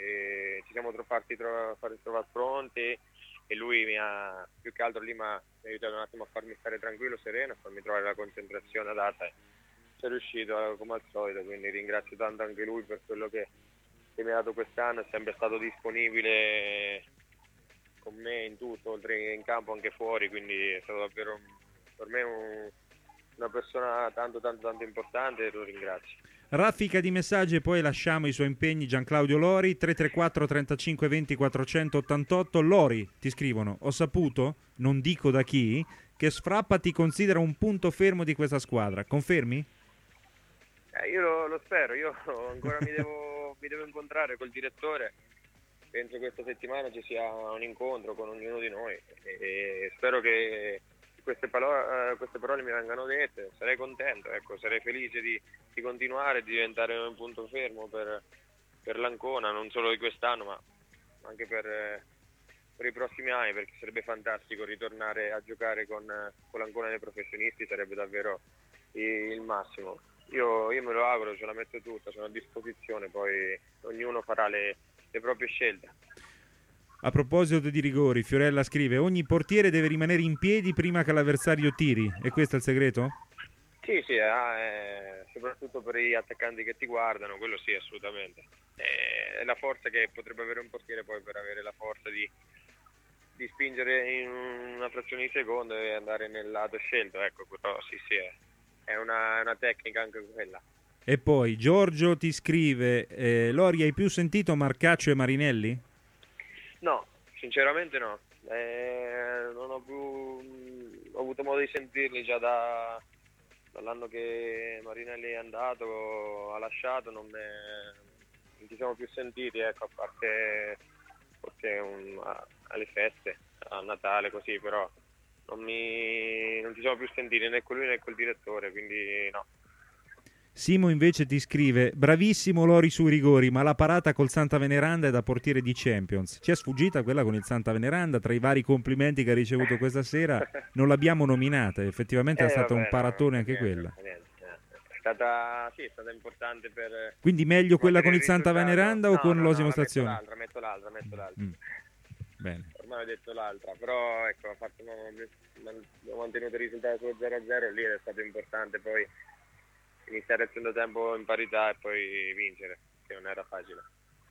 E ci siamo fatti tro- trovare pronti e lui mi ha, più che altro lì mi ha aiutato un attimo a farmi stare tranquillo, sereno, a farmi trovare la concentrazione adatta. Ci è riuscito come al solito, quindi ringrazio tanto anche lui per quello che, che mi ha dato quest'anno, è sempre stato disponibile con me in tutto, oltre che in campo anche fuori, quindi è stato davvero per me un una persona tanto tanto tanto importante e lo ringrazio. Raffica di messaggi e poi lasciamo i suoi impegni. Gianclaudio Lori, tre tre quattro trentacinque venti quattrocentottantotto. Lori, ti scrivono: ho saputo, non dico da chi, che Sfrappa ti considera un punto fermo di questa squadra, confermi? Eh, io lo, lo spero, io ancora mi devo mi devo incontrare col direttore, penso questa settimana ci sia un incontro con ognuno di noi e, e spero che Queste parole, uh, queste parole mi vengano dette, sarei contento, ecco, sarei felice di, di continuare, di diventare un punto fermo per, per l'Ancona, non solo di quest'anno ma anche per, per i prossimi anni, perché sarebbe fantastico ritornare a giocare con, con l'Ancona dei professionisti, sarebbe davvero il, il massimo. Io, io me lo auguro, ce la metto tutta, sono a disposizione, poi ognuno farà le, le proprie scelte. A proposito di rigori, Fiorella scrive: ogni portiere deve rimanere in piedi prima che l'avversario tiri. E questo è il segreto? Sì, sì, eh, soprattutto per gli attaccanti che ti guardano, quello sì, assolutamente. È la forza che potrebbe avere un portiere poi per avere la forza di, di spingere in una frazione di secondo e andare nel lato scelto. Ecco, però sì, sì, è, è una, una tecnica anche quella. E poi Giorgio ti scrive: eh, Lori, hai più sentito Marcaccio e Marinelli? No, sinceramente no, eh, non ho più ho avuto modo di sentirli già da, dall'anno che Marinelli è andato, ha lasciato, non, me, non ci siamo più sentiti, ecco, a parte forse un, a, alle feste, a Natale così, però non, mi, non ci siamo più sentiti né con lui né col direttore, quindi no. Simo invece ti scrive: bravissimo Lori sui rigori, ma la parata col Santa Veneranda è da portiere di Champions. Ci è sfuggita quella con il Santa Veneranda, tra i vari complimenti che ha ricevuto questa sera non l'abbiamo nominata, effettivamente eh, è stato vabbè, un paratone no, anche niente, quella. Niente, niente. È stata, sì, è stata importante per... Quindi meglio quella con il Santa Veneranda o no, con no, l'Osimo no, Stazione? Metto l'altra, metto l'altra, metto l'altra. Mm. Bene. Ormai ho detto l'altra, però ecco, ha fatto, abbiamo mantenuto il risultato sullo zero a zero, lì è stato importante poi iniziare il secondo tempo in parità e poi vincere, che non era facile.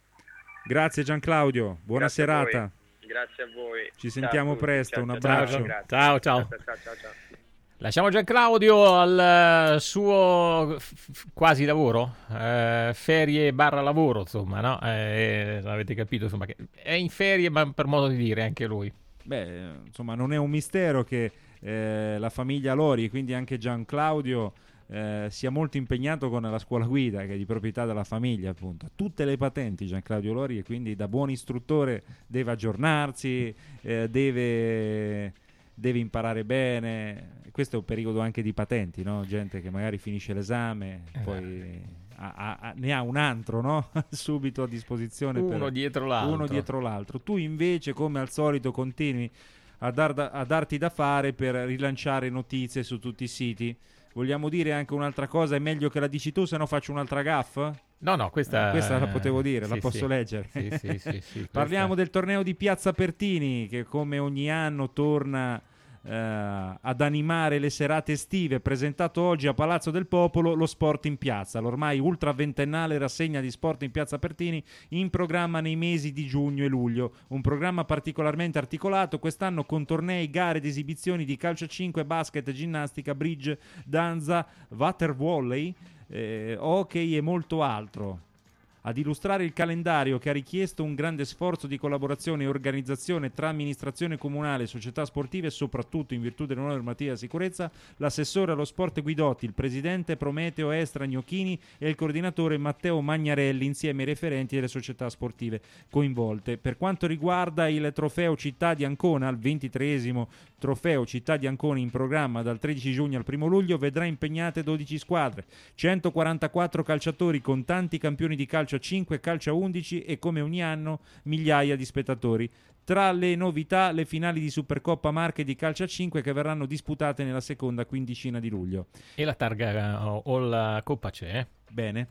Grazie Gianclaudio, buona Grazie serata. a voi. Grazie a voi. Ci sentiamo Ciao a tutti. presto, Ciao, un ciao, abbraccio. ciao, grazie. Ciao, ciao. Ciao, ciao, ciao, ciao. Lasciamo Gianclaudio al suo f- quasi lavoro, eh, ferie barra lavoro, insomma, no? Eh, avete capito, insomma, che è in ferie, ma per modo di dire anche lui. Beh, insomma, non è un mistero che eh, la famiglia Lori, quindi anche Gianclaudio, eh, sia molto impegnato con la scuola guida, che è di proprietà della famiglia, appunto. Ha tutte le patenti Gianclaudio Lori e quindi da buon istruttore deve aggiornarsi, eh, deve... deve imparare bene. Questo è un periodo anche di patenti, no? Gente che magari finisce l'esame, poi ha, ha, ha, ne ha un altro, no? Subito a disposizione, uno per, dietro l'altro. uno dietro l'altro. Tu invece, come al solito, continui a, dar da, a darti da fare per rilanciare notizie su tutti i siti. Vogliamo dire anche un'altra cosa, è meglio che la dici tu, se no faccio un'altra gaffa? No, no, questa... Eh, questa la potevo dire, sì, la posso sì. leggere. Sì, sì, sì, sì, Parliamo questa... del torneo di Piazza Pertini, che come ogni anno torna eh, ad animare le serate estive. Presentato oggi a Palazzo del Popolo lo Sport in Piazza, l'ormai ultra ventennale rassegna di Sport in Piazza Pertini, in programma nei mesi di giugno e luglio. Un programma particolarmente articolato quest'anno, con tornei, gare ed esibizioni di calcio a cinque, basket, ginnastica, bridge, danza, water volley, eh, hockey e molto altro. Ad illustrare il calendario, che ha richiesto un grande sforzo di collaborazione e organizzazione tra amministrazione comunale, società sportive e soprattutto in virtù delle nuove normative di sicurezza, l'assessore allo sport Guidotti, il presidente Prometeo Estra Gnocchini e il coordinatore Matteo Magnarelli, insieme ai referenti delle società sportive coinvolte. Per quanto riguarda il trofeo Città di Ancona, il ventitreesimo trofeo Città di Ancona, in programma dal tredici giugno al primo luglio, vedrà impegnate dodici squadre, centoquarantaquattro calciatori con tanti campioni di calcio a cinque, calcio a undici e, come ogni anno, migliaia di spettatori. Tra le novità, le finali di Supercoppa Marche di calcio a cinque, che verranno disputate nella seconda quindicina di luglio. E la targa o, o la Coppa c'è? Eh? Bene.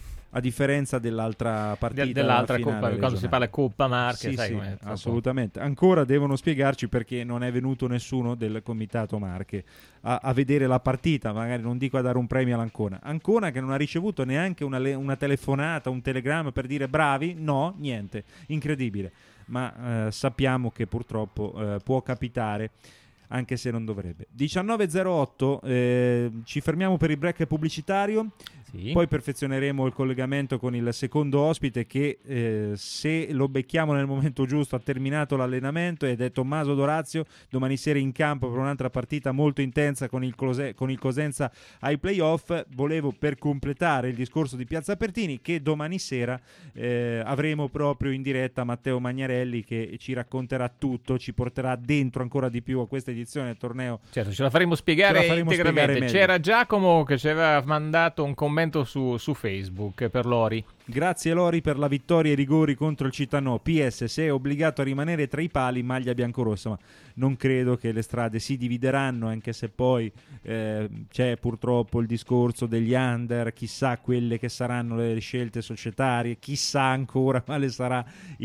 A differenza dell'altra partita, De- dell'altra finale Coppa, quando regionale. si parla Coppa Marche, sì, sai sì, com'è, troppo... assolutamente. Ancora devono spiegarci perché non è venuto nessuno del Comitato Marche a, a vedere la partita, magari non dico a dare un premio all'Ancona. Ancona che non ha ricevuto neanche una, le- una telefonata, un telegramma per dire bravi, no, niente, incredibile. Ma eh, sappiamo che purtroppo eh, può capitare, anche se non dovrebbe. diciannove e zero otto, eh, ci fermiamo per il break pubblicitario. Sì. Poi perfezioneremo il collegamento con il secondo ospite che, eh, se lo becchiamo nel momento giusto, ha terminato l'allenamento, ed è Tommaso Dorazio, domani sera in campo per un'altra partita molto intensa con il, Close- con il Cosenza ai playoff. Volevo, per completare il discorso di Piazza Pertini, che domani sera eh, avremo proprio in diretta Matteo Magnarelli, che ci racconterà tutto, ci porterà dentro ancora di più a questa edizione del torneo. Certo, ce la faremo spiegare Ce la faremo integralmente. spiegare meglio. C'era Giacomo che ci aveva mandato un commento su, su Facebook per Lori. Grazie Lori per la vittoria ai rigori contro il Cittànò. P S, se è obbligato a rimanere tra i pali, maglia biancorossa. Ma non credo che le strade si divideranno, anche se poi eh, c'è purtroppo il discorso degli under, chissà quelle che saranno le scelte societarie, chissà ancora quale sarà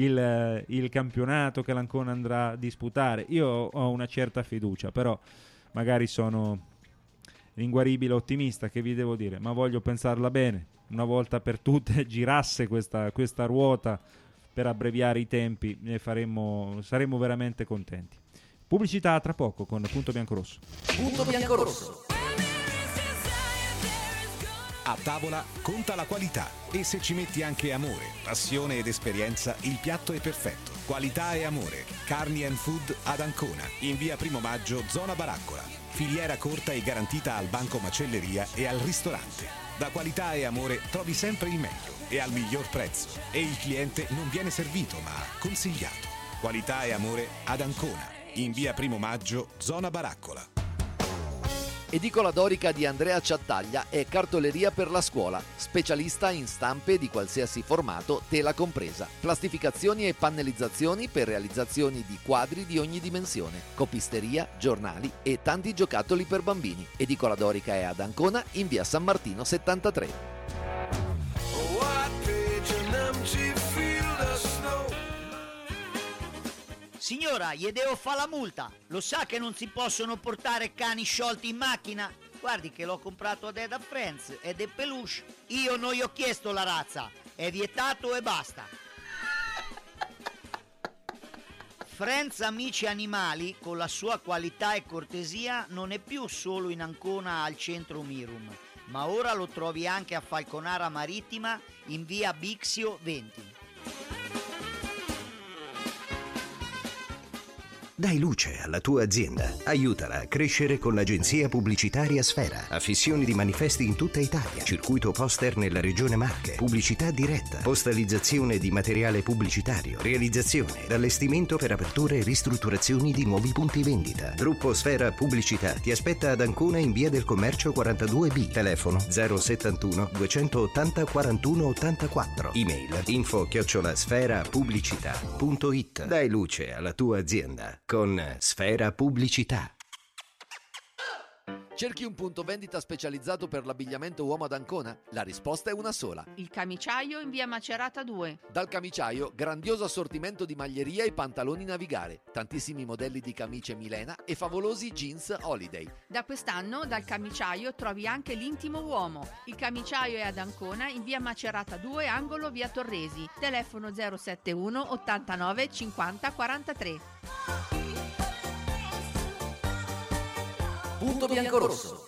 il, il campionato che l'Ancona andrà a disputare. Io ho una certa fiducia, però magari sono l'inguaribile ottimista, che vi devo dire, ma voglio pensarla bene. Una volta per tutte girasse questa, questa ruota per abbreviare i tempi, ne faremmo, saremmo veramente contenti. Pubblicità tra poco con Punto Biancorosso. Punto Biancorosso. A tavola conta la qualità, e se ci metti anche amore, passione ed esperienza, il piatto è perfetto. Qualità e amore. Carni and Food ad Ancona, in via Primo Maggio, zona Baraccola. Filiera corta e garantita al banco macelleria e al ristorante. Da Qualità e Amore trovi sempre il meglio e al miglior prezzo, e il cliente non viene servito ma consigliato. Qualità e Amore ad Ancona, in via Primo Maggio, zona Baraccola. Edicola Dorica di Andrea Ciattaglia è cartoleria per la scuola, specialista in stampe di qualsiasi formato, tela compresa, plastificazioni e pannellizzazioni per realizzazioni di quadri di ogni dimensione, copisteria, giornali e tanti giocattoli per bambini. Edicola Dorica è ad Ancona, in via San Martino settantatré. Signora, gli devo fare la multa. Lo sa che non si possono portare cani sciolti in macchina? Guardi che l'ho comprato ad Eda Friends ed è peluche. Io non gli ho chiesto la razza, è vietato e basta. Friends Amici Animali, con la sua qualità e cortesia, non è più solo in Ancona al centro Mirum, ma ora lo trovi anche a Falconara Marittima in via Bixio venti. Dai luce alla tua azienda. Aiutala a crescere con l'agenzia pubblicitaria Sfera. Affissioni di manifesti in tutta Italia. Circuito poster nella regione Marche. Pubblicità diretta. Postalizzazione di materiale pubblicitario. Realizzazione ed allestimento per aperture e ristrutturazioni di nuovi punti vendita. Gruppo Sfera Pubblicità ti aspetta ad Ancona in via del Commercio quarantadue B. Telefono zero settantuno duecentottanta quarantuno ottantaquattro. Email info chiocciola sfera pubblicità punto it. Dai luce alla tua azienda con Sfera Pubblicità. Cerchi un punto vendita specializzato per l'abbigliamento uomo ad Ancona? La risposta è una sola. Il Camiciaio in via Macerata due. Dal Camiciaio, grandioso assortimento di maglieria e pantaloni navigare, tantissimi modelli di camicie Milena e favolosi jeans Holiday. Da quest'anno dal Camiciaio trovi anche l'intimo uomo. Il Camiciaio è ad Ancona in via Macerata due, angolo via Torresi. Telefono zero settantuno ottantanove cinquanta quarantatré. Punto biancorosso.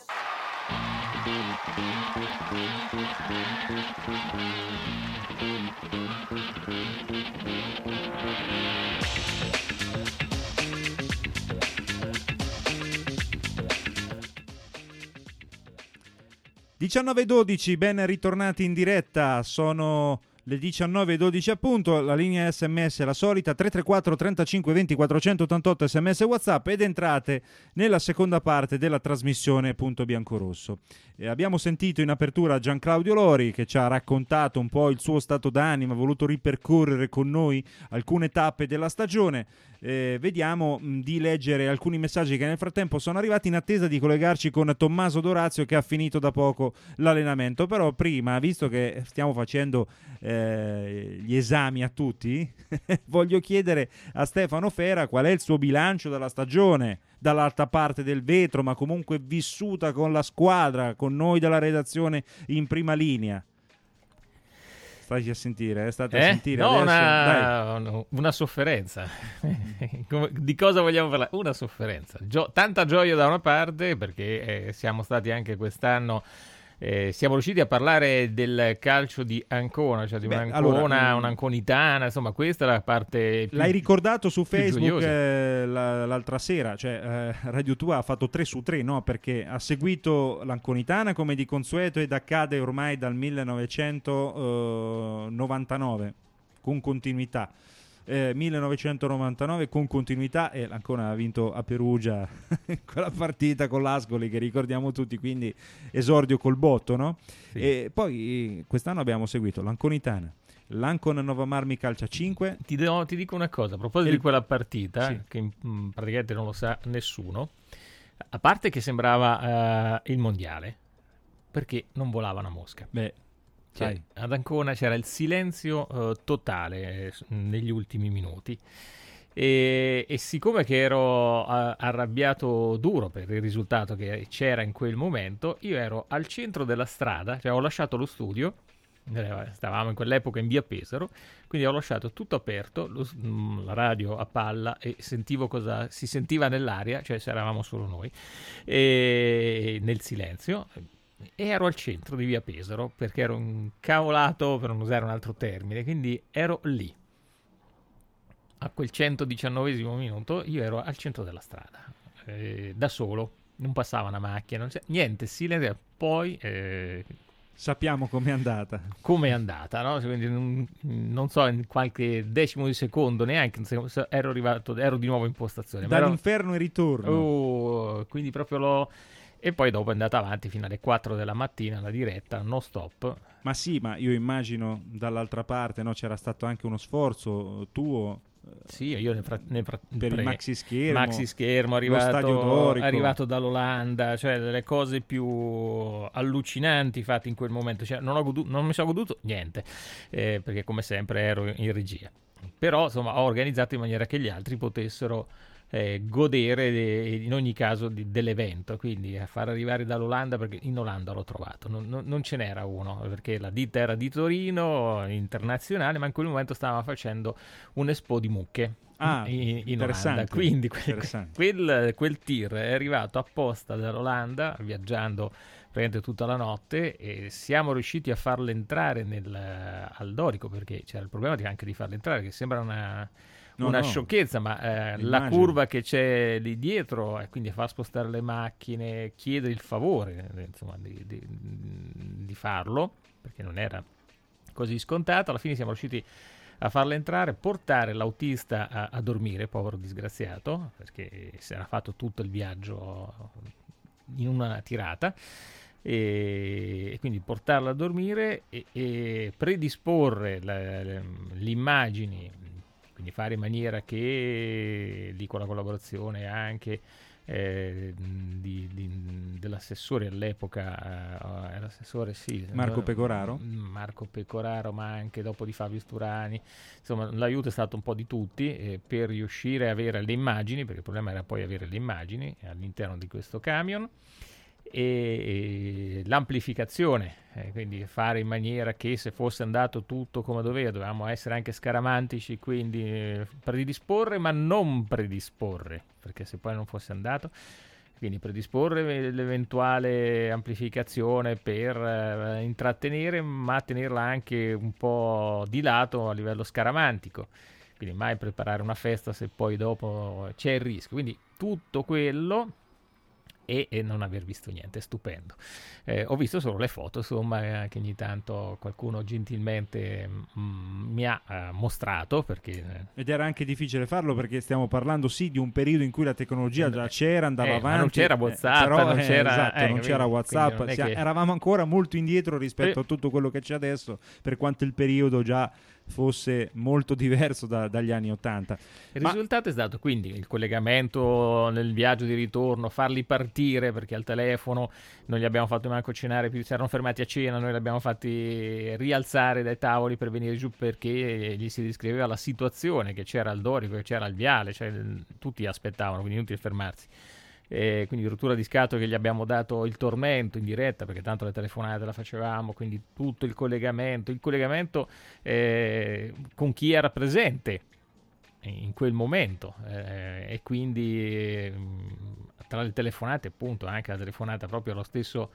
diciannove e dodici, ben ritornati in diretta, sono le diciannove e dodici appunto, la linea sms è la solita, tre tre quattro trentacinque venti quattrocentottantotto sms WhatsApp, ed entrate nella seconda parte della trasmissione Punto Biancorosso. E abbiamo sentito in apertura Gian Claudio Lori che ci ha raccontato un po' il suo stato d'animo, ha voluto ripercorrere con noi alcune tappe della stagione. Eh, vediamo mh, di leggere alcuni messaggi che nel frattempo sono arrivati, in attesa di collegarci con Tommaso Dorazio che ha finito da poco l'allenamento. Però prima, visto che stiamo facendo eh, gli esami a tutti, voglio chiedere a Stefano Fera qual è il suo bilancio della stagione, dall'altra parte del vetro, ma comunque vissuta con la squadra, con noi della redazione in prima linea. Stai a sentire, eh? State eh? a sentire no, adesso. Una, una sofferenza. Di cosa vogliamo parlare? Una sofferenza. Gio- tanta gioia da una parte, perché eh, siamo stati anche quest'anno, eh, siamo riusciti a parlare del calcio di Ancona, cioè di Beh, un'Ancona, allora, un'anconitana, insomma questa è la parte più, l'hai ricordato su più Facebook gioiosa. eh, la, l'altra sera, cioè eh, Radio Tua ha fatto tre su tre, no? Perché ha seguito l'Anconitana come di consueto ed accade ormai dal millenovecentonovantanove con continuità. Eh, millenovecentonovantanove con continuità, e l'Ancona ha vinto a Perugia quella partita con l'Ascoli che ricordiamo tutti, quindi esordio col botto, no? Sì. E poi quest'anno abbiamo seguito l'Anconitana, l'Ancona Nova Marmi Calcia cinque. Ti, do, ti dico una cosa a proposito Il... di quella partita, sì. che mh, praticamente non lo sa nessuno, a parte che sembrava uh, il mondiale, perché non volava una mosca. Beh, Cioè, ad Ancona c'era il silenzio uh, totale eh, negli ultimi minuti, e, e siccome che ero uh, arrabbiato duro per il risultato che c'era in quel momento, io ero al centro della strada, cioè ho lasciato lo studio, eh, stavamo in quell'epoca in via Pesaro, quindi ho lasciato tutto aperto, lo, mh, la radio a palla, e sentivo cosa si sentiva nell'aria, cioè se eravamo solo noi, e nel silenzio. E ero al centro di via Pesaro perché ero incavolato, per non usare un altro termine, quindi ero lì a quel centodiciannovesimo minuto. Io ero al centro della strada, eh, da solo, non passava una macchina, non c'è niente, silenzio. Poi eh, sappiamo com'è andata com'è andata, no? Quindi non, non so, in qualche decimo di secondo neanche ero arrivato, ero di nuovo in postazione, dall'inferno ero... e ritorno. Oh, quindi proprio l'ho. E poi dopo è andata avanti fino alle quattro della mattina la diretta, non stop. Ma sì, ma io immagino dall'altra parte, no, c'era stato anche uno sforzo tuo. Sì, io nel fra- nel fra- per pre- il maxi schermo, maxi schermo arrivato, arrivato dall'Olanda, cioè delle cose più allucinanti fatte in quel momento. Cioè, non, ho goduto, non mi sono goduto niente, eh, perché come sempre ero in regia. Però insomma ho organizzato in maniera che gli altri potessero eh, godere de, in ogni caso di, dell'evento, quindi a far arrivare dall'Olanda, perché in Olanda l'ho trovato, non, non, non ce n'era uno, perché la ditta era di Torino, internazionale, ma in quel momento stava facendo un Expo di mucche. Ah, in, in interessante, Olanda, quindi quel, interessante. quel, quel tir è arrivato apposta dall'Olanda, viaggiando praticamente tutta la notte, e siamo riusciti a farlo entrare nel, al Dorico, perché c'era il problema di, anche di farlo entrare, che sembra una, no, una no. sciocchezza, ma eh, la curva che c'è lì dietro, e quindi far spostare le macchine, chiedere il favore, eh, insomma, di, di, di farlo, perché non era così scontato. Alla fine siamo riusciti a farla entrare, portare l'autista a, a dormire, povero disgraziato, perché si era fatto tutto il viaggio in una tirata, e, e quindi portarla a dormire e, e predisporre la, le, le immagini, quindi fare in maniera che lì con la collaborazione anche Eh, di, di, dell'assessore all'epoca, eh, era assessore sì, Marco Pecoraro Marco Pecoraro, ma anche dopo di Fabio Sturani, insomma l'aiuto è stato un po' di tutti, eh, per riuscire a avere le immagini, perché il problema era poi avere le immagini all'interno di questo camion, e, e l'amplificazione, eh, quindi fare in maniera che se fosse andato tutto come doveva, dovevamo essere anche scaramantici, quindi eh, predisporre ma non predisporre, perché se poi non fosse andato, quindi predisporre l'eventuale amplificazione per eh, intrattenere, ma tenerla anche un po' di lato a livello scaramantico, quindi mai preparare una festa se poi dopo c'è il rischio, quindi tutto quello. E, e non aver visto niente, stupendo. Eh, ho visto solo le foto, insomma, eh, che ogni tanto qualcuno gentilmente mm, mi ha eh, mostrato, perché eh, ed era anche difficile farlo, perché stiamo parlando sì di un periodo in cui la tecnologia già c'era, andava eh, avanti, ma non c'era WhatsApp, eh, però, non eh, c'era, esatto, eh, non c'era WhatsApp, non è cioè, che... eravamo ancora molto indietro rispetto eh. a tutto quello che c'è adesso, per quanto il periodo già fosse molto diverso da, dagli anni ottanta. Il Ma... risultato è stato quindi il collegamento nel viaggio di ritorno, farli partire, perché al telefono non gli abbiamo fatto manco cenare più, si erano fermati a cena, noi li abbiamo fatti rialzare dai tavoli per venire giù, perché gli si descriveva la situazione, che c'era il Dorico, che c'era il viale, cioè tutti aspettavano, quindi inutile fermarsi. E quindi rottura di scatole che gli abbiamo dato il tormento in diretta, perché tanto le telefonate la facevamo, quindi tutto il collegamento il collegamento eh, con chi era presente in quel momento, eh, e quindi eh, tra le telefonate, appunto, anche la telefonata proprio allo stesso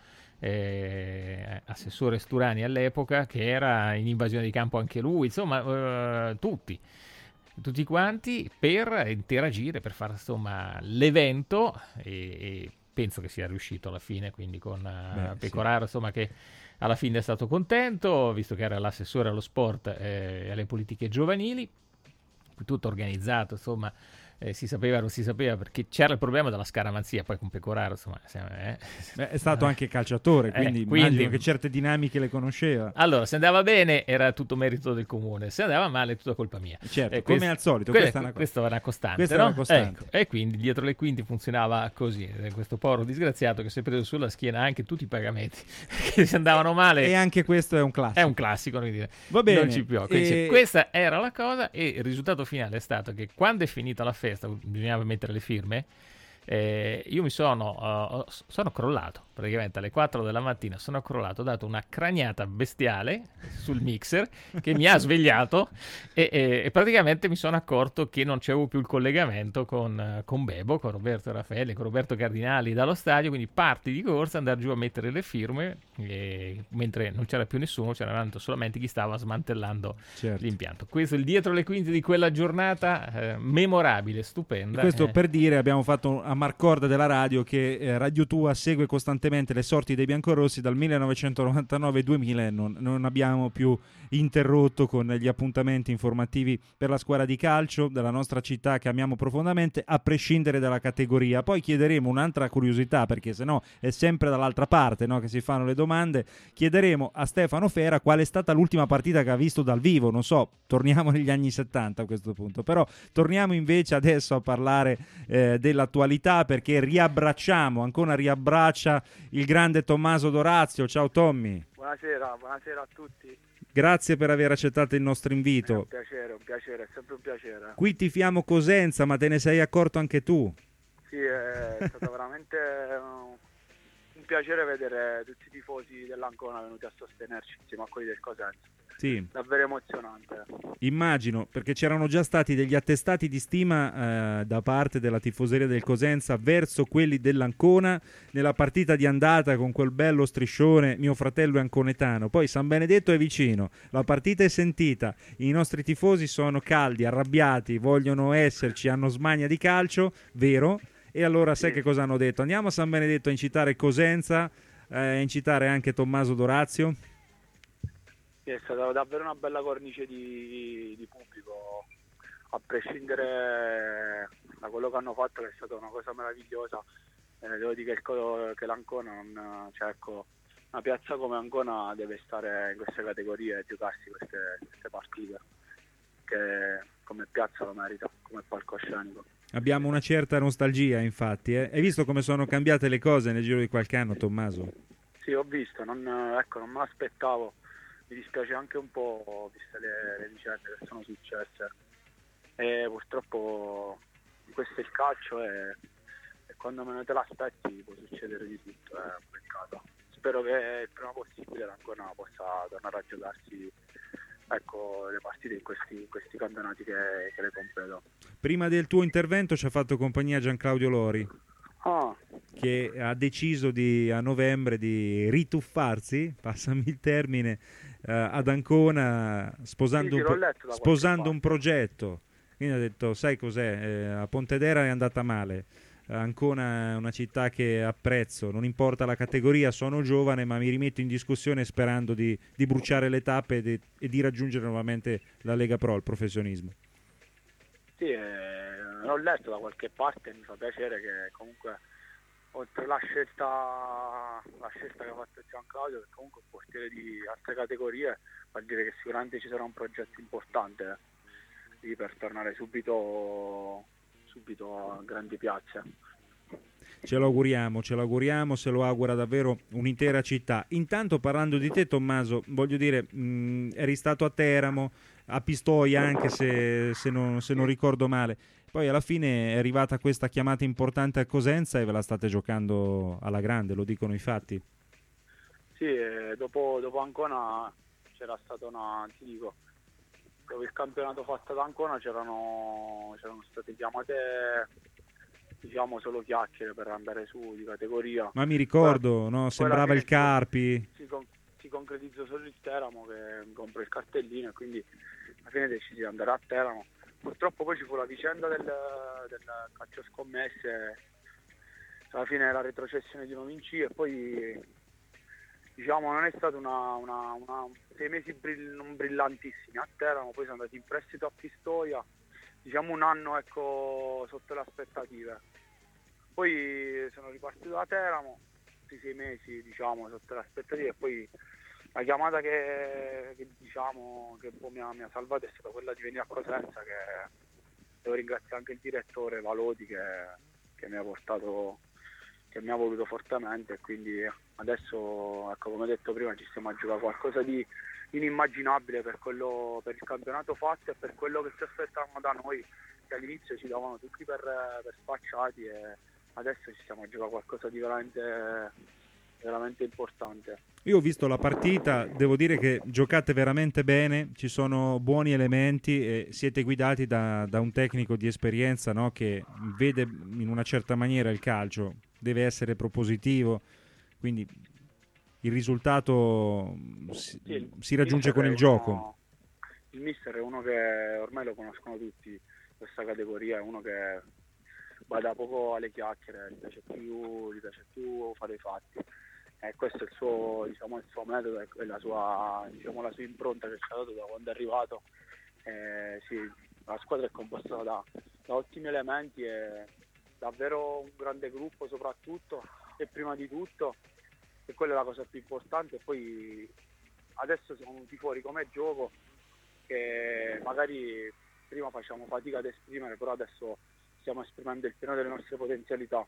eh, assessore Sturani all'epoca, che era in invasione di campo anche lui, insomma eh, tutti tutti quanti per interagire, per fare insomma l'evento, e, e penso che sia riuscito alla fine, quindi con uh, Pecoraro, sì. Insomma, che alla fine è stato contento, visto che era l'assessore allo sport eh, e alle politiche giovanili, tutto organizzato, insomma. Eh, si sapeva, non si sapeva, perché c'era il problema della scaramanzia, poi con Pecoraro, insomma, eh. Beh, è stato anche calciatore, quindi, eh, quindi immagino che certe dinamiche le conosceva. Allora, se andava bene era tutto merito del comune, se andava male è tutta colpa mia. Certo, eh, come questo, al solito, que- questa è una, questa è una costante, questa no? è una costante. Ecco, e quindi dietro le quinte funzionava così, eh, questo povero disgraziato che si è preso sulla schiena anche tutti i pagamenti che si andavano male. E anche questo è un classico. È un classico, non, dire. Va bene. Non ci più. Quindi, e... questa era la cosa, e il risultato finale è stato che quando è finita la festa, bisognava mettere le firme, eh, io mi sono uh, sono crollato praticamente alle quattro della mattina, sono crollato, ho dato una craniata bestiale sul mixer che mi ha svegliato, e, e, e praticamente mi sono accorto che non c'avevo più il collegamento con, con Bebo, con Roberto Raffaele, con Roberto Cardinali dallo stadio, quindi parti di corsa, andare giù a mettere le firme, e, mentre non c'era più nessuno, c'era solamente chi stava smantellando certo. l'impianto. Questo è il dietro le quinte di quella giornata eh, memorabile, stupenda. E questo eh. per dire, abbiamo fatto a Marcorda della radio che eh, Radio Tua segue costantemente le sorti dei biancorossi dal millenovecentonovantanove duemila, e non, non abbiamo più interrotto con gli appuntamenti informativi per la squadra di calcio della nostra città, che amiamo profondamente, a prescindere dalla categoria. Poi chiederemo un'altra curiosità, perché sennò è sempre dall'altra parte, no, che si fanno le domande. Chiederemo a Stefano Fera qual è stata l'ultima partita che ha visto dal vivo. Non so, torniamo negli anni settanta a questo punto, però torniamo invece adesso a parlare eh, dell'attualità, perché riabbracciamo, ancora riabbraccia il grande Tommaso Dorazio. Ciao Tommy. Buonasera, buonasera a tutti. grazie per aver accettato il nostro invito. È un piacere, un piacere, è sempre un piacere. Qui tifiamo Cosenza, ma te ne sei accorto anche tu? Sì, è stato veramente un piacere vedere tutti i tifosi dell'Ancona venuti a sostenerci insieme a quelli del Cosenza. Sì. Davvero emozionante. Immagino, perché c'erano già stati degli attestati di stima eh, da parte della tifoseria del Cosenza verso quelli dell'Ancona nella partita di andata con quel bello striscione mio fratello è anconetano. Poi San Benedetto è vicino, la partita è sentita, i nostri tifosi sono caldi, arrabbiati, vogliono esserci, hanno smania di calcio, vero? E allora sai che cosa hanno detto? Andiamo a San Benedetto a incitare Cosenza, eh, a incitare anche Tommaso Dorazio. È stata davvero una bella cornice di, di pubblico, a prescindere da quello che hanno fatto, che è stata una cosa meravigliosa. Eh, devo dire che, che l'Ancona, non, cioè ecco, una piazza come Ancona deve stare in queste categorie e giocarsi queste, queste partite, che come piazza lo merita, come palcoscenico. Abbiamo una certa nostalgia, infatti. Eh? Hai visto come sono cambiate le cose nel giro di qualche anno, Tommaso? Sì, ho visto, non, ecco, non me l'aspettavo. Mi dispiace anche un po', viste le, le vicende che sono successe. E purtroppo questo è il calcio e, e quando meno te l'aspetti può succedere di tutto, è un peccato. Spero che il prima possibile l'Ancona possa tornare a giocarsi, ecco, le partite in questi, questi campionati che, che le competono. Prima del tuo intervento ci ha fatto compagnia Gianclaudio Lori, ah. che ha deciso di, a novembre di rituffarsi, passami il termine, eh, ad Ancona sposando, sì, sì, un, pro- sposando un progetto. Quindi ha detto, sai cos'è, eh, a Pontedera è andata male, Ancona è una città che apprezzo, non importa la categoria, sono giovane ma mi rimetto in discussione sperando di, di bruciare le tappe e di, e di raggiungere nuovamente la Lega Pro, il professionismo. Sì, eh, l'ho letto da qualche parte, mi fa piacere che comunque oltre la scelta la scelta che ha fatto Gianclaudio, che comunque è un portiere di altre categorie, vuol dire che sicuramente ci sarà un progetto importante eh, per tornare subito subito a grandi piazze. Ce lo auguriamo, ce lo auguriamo, se lo augura davvero un'intera città. Intanto, parlando di te, Tommaso, voglio dire, mh, eri stato a Teramo, a Pistoia anche se, se, non, se non ricordo male. Poi alla fine è arrivata questa chiamata importante a Cosenza e ve la state giocando alla grande, lo dicono i fatti. Sì, eh, dopo, dopo Ancona c'era stata una, ti dico, dopo il campionato fatto ad Ancona c'erano, c'erano state chiamate, diciamo, solo chiacchiere per andare su di categoria. Ma mi ricordo, poi, no? poi Sembrava il Carpi. Si, con, si concretizzò solo il Teramo, che compro il cartellino, e quindi alla fine decisi di andare a Teramo. Purtroppo poi ci fu la vicenda del, del calcio scommesse, alla fine la retrocessione di Novinci, e poi diciamo non è stato una, una, una sei mesi brill, non brillantissimi a Teramo, poi sono andati in prestito a Pistoia, diciamo un anno, ecco, sotto le aspettative. Poi sono ripartito da Teramo, questi sei mesi, diciamo, sotto le aspettative, e poi la chiamata che, che diciamo che un po' mi ha, mi ha salvato è stata quella di venire a Cosenza, che devo ringraziare anche il direttore Valodi che, che mi ha portato, che mi ha voluto fortemente, e quindi adesso, ecco, come detto prima, ci stiamo a giocare qualcosa di inimmaginabile per quello, per il campionato fatto e per quello che si aspettavano da noi, che all'inizio ci davano tutti per, per spacciati, e adesso ci stiamo a giocare qualcosa di veramente, veramente importante. Io ho visto la partita, devo dire che giocate veramente bene, ci sono buoni elementi e siete guidati da, da un tecnico di esperienza, no? Che vede in una certa maniera il calcio, deve essere propositivo, quindi il risultato si, sì, il si raggiunge con il uno, gioco. Il mister è uno che ormai lo conoscono tutti, questa categoria, è uno che bada poco alle chiacchiere, gli piace più, gli piace più fare i fatti. E questo è il suo, diciamo, il suo metodo e la sua, diciamo, la sua impronta che ci ha dato da quando è arrivato. Eh, sì, la squadra è composta da, da ottimi elementi e davvero un grande gruppo soprattutto, e prima di tutto, e quella è la cosa più importante. E poi adesso siamo venuti fuori come gioco, che magari prima facevamo fatica ad esprimere, però adesso stiamo esprimendo il pieno delle nostre potenzialità.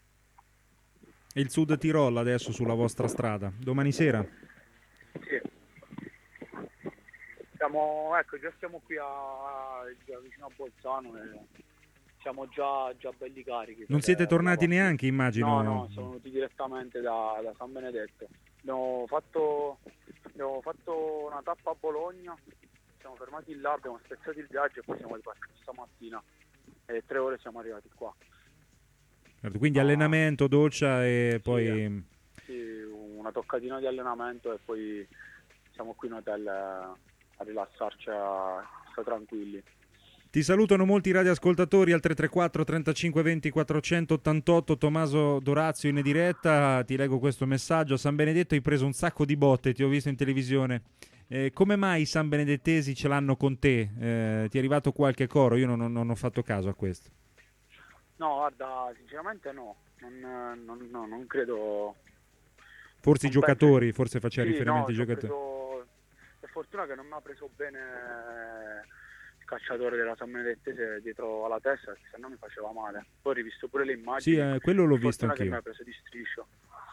E il Sud Tirol adesso sulla vostra strada, domani sera? Sì, Siamo, ecco, già stiamo qui a, già vicino a Bolzano e siamo già, già belli carichi. Non siete tornati neanche, immagino? No, no, siamo venuti direttamente da, da San Benedetto. Abbiamo fatto, abbiamo fatto una tappa a Bologna, siamo fermati là, abbiamo spezzato il viaggio e poi siamo ripartiti stamattina e tre ore siamo arrivati qua. Quindi ah, allenamento, doccia e poi... Sì, sì, una toccatina di allenamento e poi siamo qui in hotel a rilassarci, a stare tranquilli. Ti salutano molti radioascoltatori al tre tre quattro trentacinque venti quattrocentottantotto. Tommaso Dorazio in diretta, ti leggo questo messaggio. San Benedetto hai preso un sacco di botte, ti ho visto in televisione. Eh, come mai i San Benedettesi ce l'hanno con te? Eh, ti è arrivato qualche coro? Io non, non ho fatto caso a questo. No, guarda, sinceramente no, non, non, no, non credo. Forse non i giocatori, penso... forse faceva sì, riferimento no, ai giocatori. Preso... Per fortuna che non mi ha preso bene il calciatore della San Benedettese dietro alla testa, perché sennò mi faceva male. Poi ho rivisto pure le immagini. Sì, eh, quello l'ho visto anch'io. Che mi ha preso di striscio.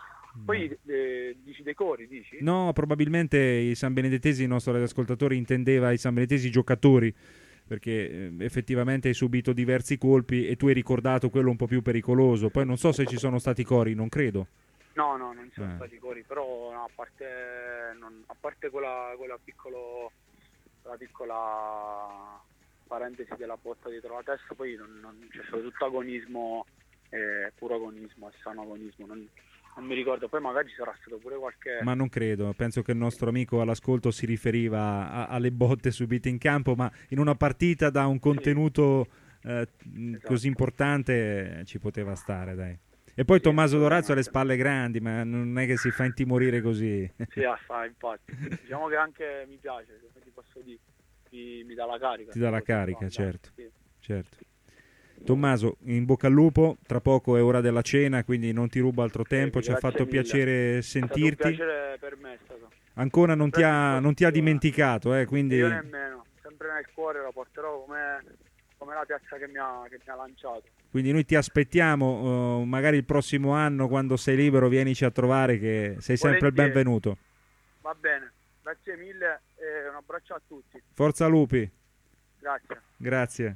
Poi eh, dici dei cori, dici? No, probabilmente i San Benedettesi, il nostro radioascoltatore intendeva i San Benedettesi giocatori, perché eh, effettivamente hai subito diversi colpi e tu hai ricordato quello un po' più pericoloso. Poi non so se ci sono stati cori, non credo. No, no, non ci sono eh. stati cori, però no, a parte, non, a parte quella, quella, piccolo, quella piccola parentesi della botta dietro la testa, poi non, non, c'è stato tutto agonismo, eh, puro agonismo, sano agonismo, non, non mi ricordo, poi magari sarà stato pure qualche... Ma non credo, penso che il nostro amico all'ascolto si riferiva a, alle botte subite in campo, ma in una partita da un contenuto sì. eh, esatto. così importante ci poteva stare, dai. E poi sì, Tommaso Dorazio ha le spalle grandi, ma non è che si fa intimorire così. Sì, fa, infatti. Diciamo che anche mi piace, come ti posso dire, mi, mi dà la carica. Ti dà la carica, fa, certo. Sì. certo. Tommaso, in bocca al lupo, tra poco è ora della cena, quindi non ti rubo altro tempo, ci ha fatto mille. piacere sentirti. È stato un piacere per me, è stato. Ancora non ti, ha, non ti ha dimenticato, eh, quindi... Io nemmeno, sempre nel cuore, la porterò come, come la piazza che mi, ha, che mi ha lanciato. Quindi noi ti aspettiamo, uh, magari il prossimo anno, quando sei libero, vienici a trovare, che sei sempre il benvenuto. Va bene, grazie mille e un abbraccio a tutti. Forza Lupi. Grazie. Grazie.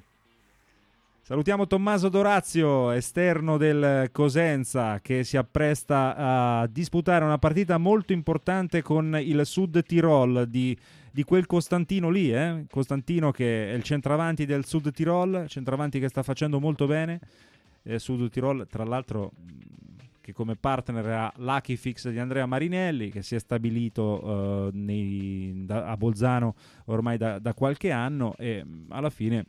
Salutiamo Tommaso Dorazio, esterno del Cosenza, che si appresta a disputare una partita molto importante con il Sud Tirol di, di quel Costantino lì, eh? Costantino che è il centravanti del Sud Tirol, centravanti che sta facendo molto bene. Eh, Sud Tirol, tra l'altro, che come partner ha Lucky Fix di Andrea Marinelli, che si è stabilito eh, nei, da, a Bolzano ormai da, da qualche anno e alla fine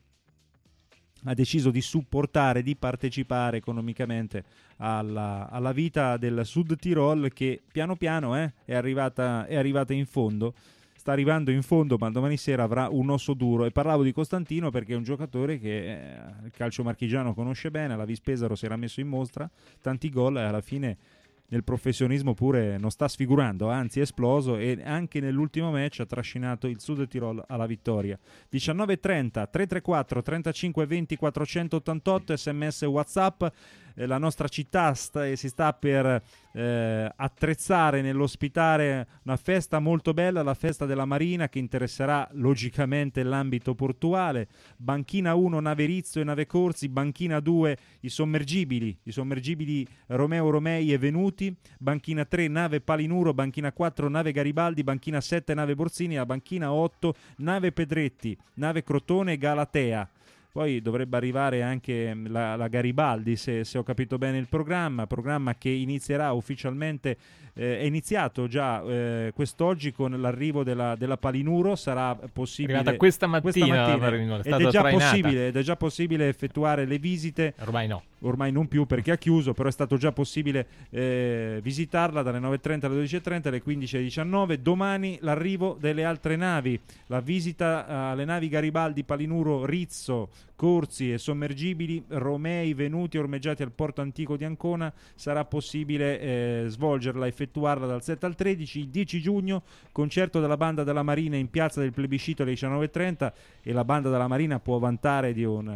ha deciso di supportare, di partecipare economicamente alla, alla vita del Sud Tirol, che piano piano eh, è, arrivata, è arrivata in fondo, sta arrivando in fondo, ma domani sera avrà un osso duro. E parlavo di Costantino perché è un giocatore che eh, il calcio marchigiano conosce bene, la Vispesaro si era messo in mostra, tanti gol e alla fine nel professionismo pure non sta sfigurando, anzi è esploso, e anche nell'ultimo match ha trascinato il Sud Tirol alla vittoria. diciannove e trenta, tre tre quattro trentacinque venti quattrocentottantotto, sms WhatsApp. Eh, la nostra città sta, si sta per eh, attrezzare nell'ospitare una festa molto bella, la festa della Marina, che interesserà logicamente l'ambito portuale. Banchina uno Nave Rizzo e Nave Corsi, banchina due i sommergibili, i sommergibili Romeo Romei e Venuti, banchina tre Nave Palinuro, banchina quattro Nave Garibaldi, banchina sette Nave Borsini, la banchina otto Nave Pedretti, Nave Crotone e Galatea. Poi dovrebbe arrivare anche la, la Garibaldi, se, se ho capito bene il programma, programma che inizierà ufficialmente, eh, è iniziato già eh, quest'oggi con l'arrivo della, della Palinuro, sarà possibile... È arrivata questa mattina, questa mattina la Palinuro, è ed, è già possibile, ed è già possibile effettuare le visite. Ormai no. Ormai non più perché ha chiuso, però è stato già possibile eh, visitarla dalle nove e trenta alle dodici e trenta, alle quindici alle diciannove. Domani l'arrivo delle altre navi, la visita alle navi Garibaldi, Palinuro, Rizzo, Corsi e sommergibili Romei venuti ormeggiati al porto antico di Ancona. Sarà possibile eh, svolgerla, effettuarla dal sette al tredici. Il dieci giugno concerto della banda della Marina in piazza del Plebiscito alle diciannove e trenta, e la banda della Marina può vantare di un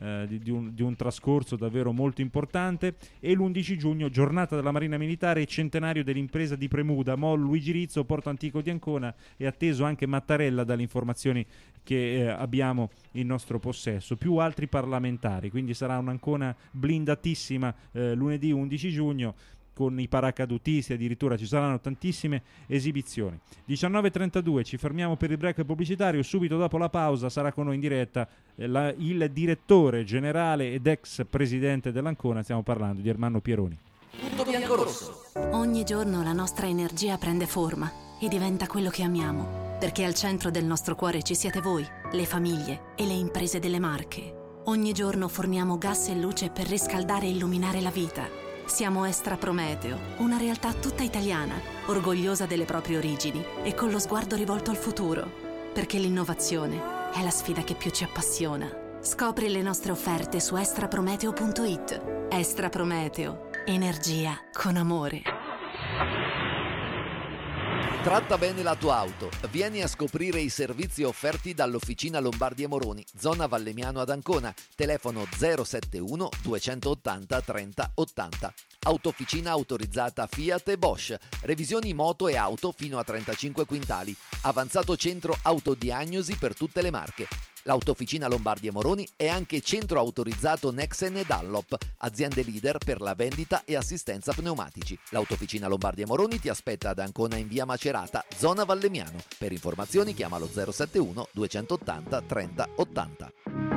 eh, di, di, un, di un trascorso davvero molto importante. E l'undici giugno, giornata della Marina Militare e centenario dell'impresa di Premuda, Mall Luigi Rizzo, Porto Antico di Ancona, e atteso anche Mattarella dalle informazioni che eh, abbiamo in nostro possesso, più altri parlamentari, quindi sarà un'Ancona blindatissima eh, lunedì undici giugno, con i paracadutisti, addirittura ci saranno tantissime esibizioni. diciannove e trentadue, ci fermiamo per il break pubblicitario. Subito dopo la pausa sarà con noi in diretta eh, la, il direttore generale ed ex presidente dell'Ancona, stiamo parlando di Ermanno Pieroni. Punto bianco-rosso. Ogni giorno la nostra energia prende forma e diventa quello che amiamo, perché al centro del nostro cuore ci siete voi, le famiglie e le imprese delle Marche. Ogni giorno forniamo gas e luce per riscaldare e illuminare la vita. Siamo Estra Prometeo, una realtà tutta italiana, orgogliosa delle proprie origini e con lo sguardo rivolto al futuro, perché l'innovazione è la sfida che più ci appassiona. Scopri le nostre offerte su estraprometeo punto it. Estra Prometeo, energia con amore. Tratta bene la tua auto. Vieni a scoprire i servizi offerti dall'Officina Lombardi e Moroni, zona Vallemiano ad Ancona. Telefono zero sette uno duecentottanta trenta ottanta. Autofficina autorizzata Fiat e Bosch. Revisioni moto e auto fino a trentacinque quintali. Avanzato centro autodiagnosi per tutte le marche. L'Autofficina Lombardi e Moroni è anche centro autorizzato Nexen e Dunlop, aziende leader per la vendita e assistenza pneumatici. L'Autofficina Lombardi e Moroni ti aspetta ad Ancona in via Macerata, zona Vallemiano. Per informazioni chiamalo zero sette uno duecentottanta trenta ottanta.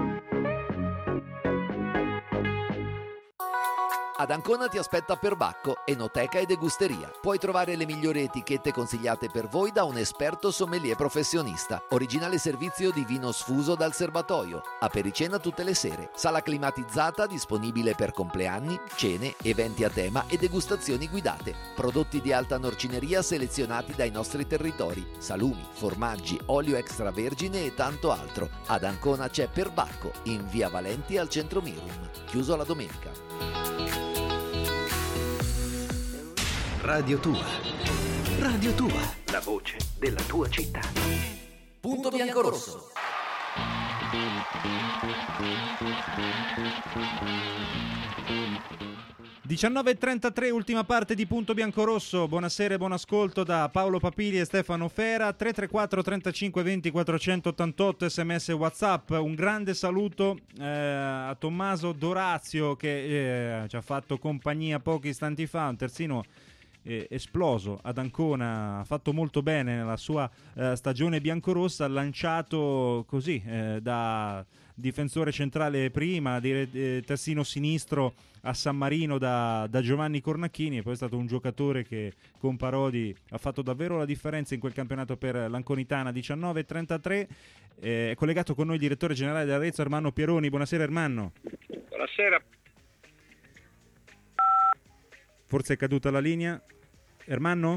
Ad Ancona ti aspetta Perbacco, enoteca e degusteria. Puoi trovare le migliori etichette consigliate per voi da un esperto sommelier professionista. Originale servizio di vino sfuso dal serbatoio. Apericena tutte le sere. Sala climatizzata disponibile per compleanni, cene, eventi a tema e degustazioni guidate. Prodotti di alta norcineria selezionati dai nostri territori. Salumi, formaggi, olio extravergine e tanto altro. Ad Ancona c'è Perbacco, in via Valenti al centro Mirum. Chiuso la domenica. Radio Tua. Radio Tua. La voce della tua città. Punto bianco-rosso. diciannove e trentatré, ultima parte di Punto Bianco-Rosso. Buonasera e buon ascolto da Paolo Papili e Stefano Fera. Tre tre quattro trentacinque venti quattrocentottantotto, sms e WhatsApp. Un grande saluto eh, a Tommaso Dorazio che eh, ci ha fatto compagnia pochi istanti fa, un terzino eh, esploso ad Ancona, ha fatto molto bene nella sua eh, stagione biancorossa, lanciato così eh, da difensore centrale prima, di eh, terzino sinistro a San Marino da, da Giovanni Cornacchini, e poi è stato un giocatore che con Parodi ha fatto davvero la differenza in quel campionato per l'Anconitana. diciannove e trentatré, eh, è collegato con noi il direttore generale dell'Arezzo Ermanno Pieroni. Buonasera Ermanno. Buonasera. Forse è caduta la linea. Ermanno?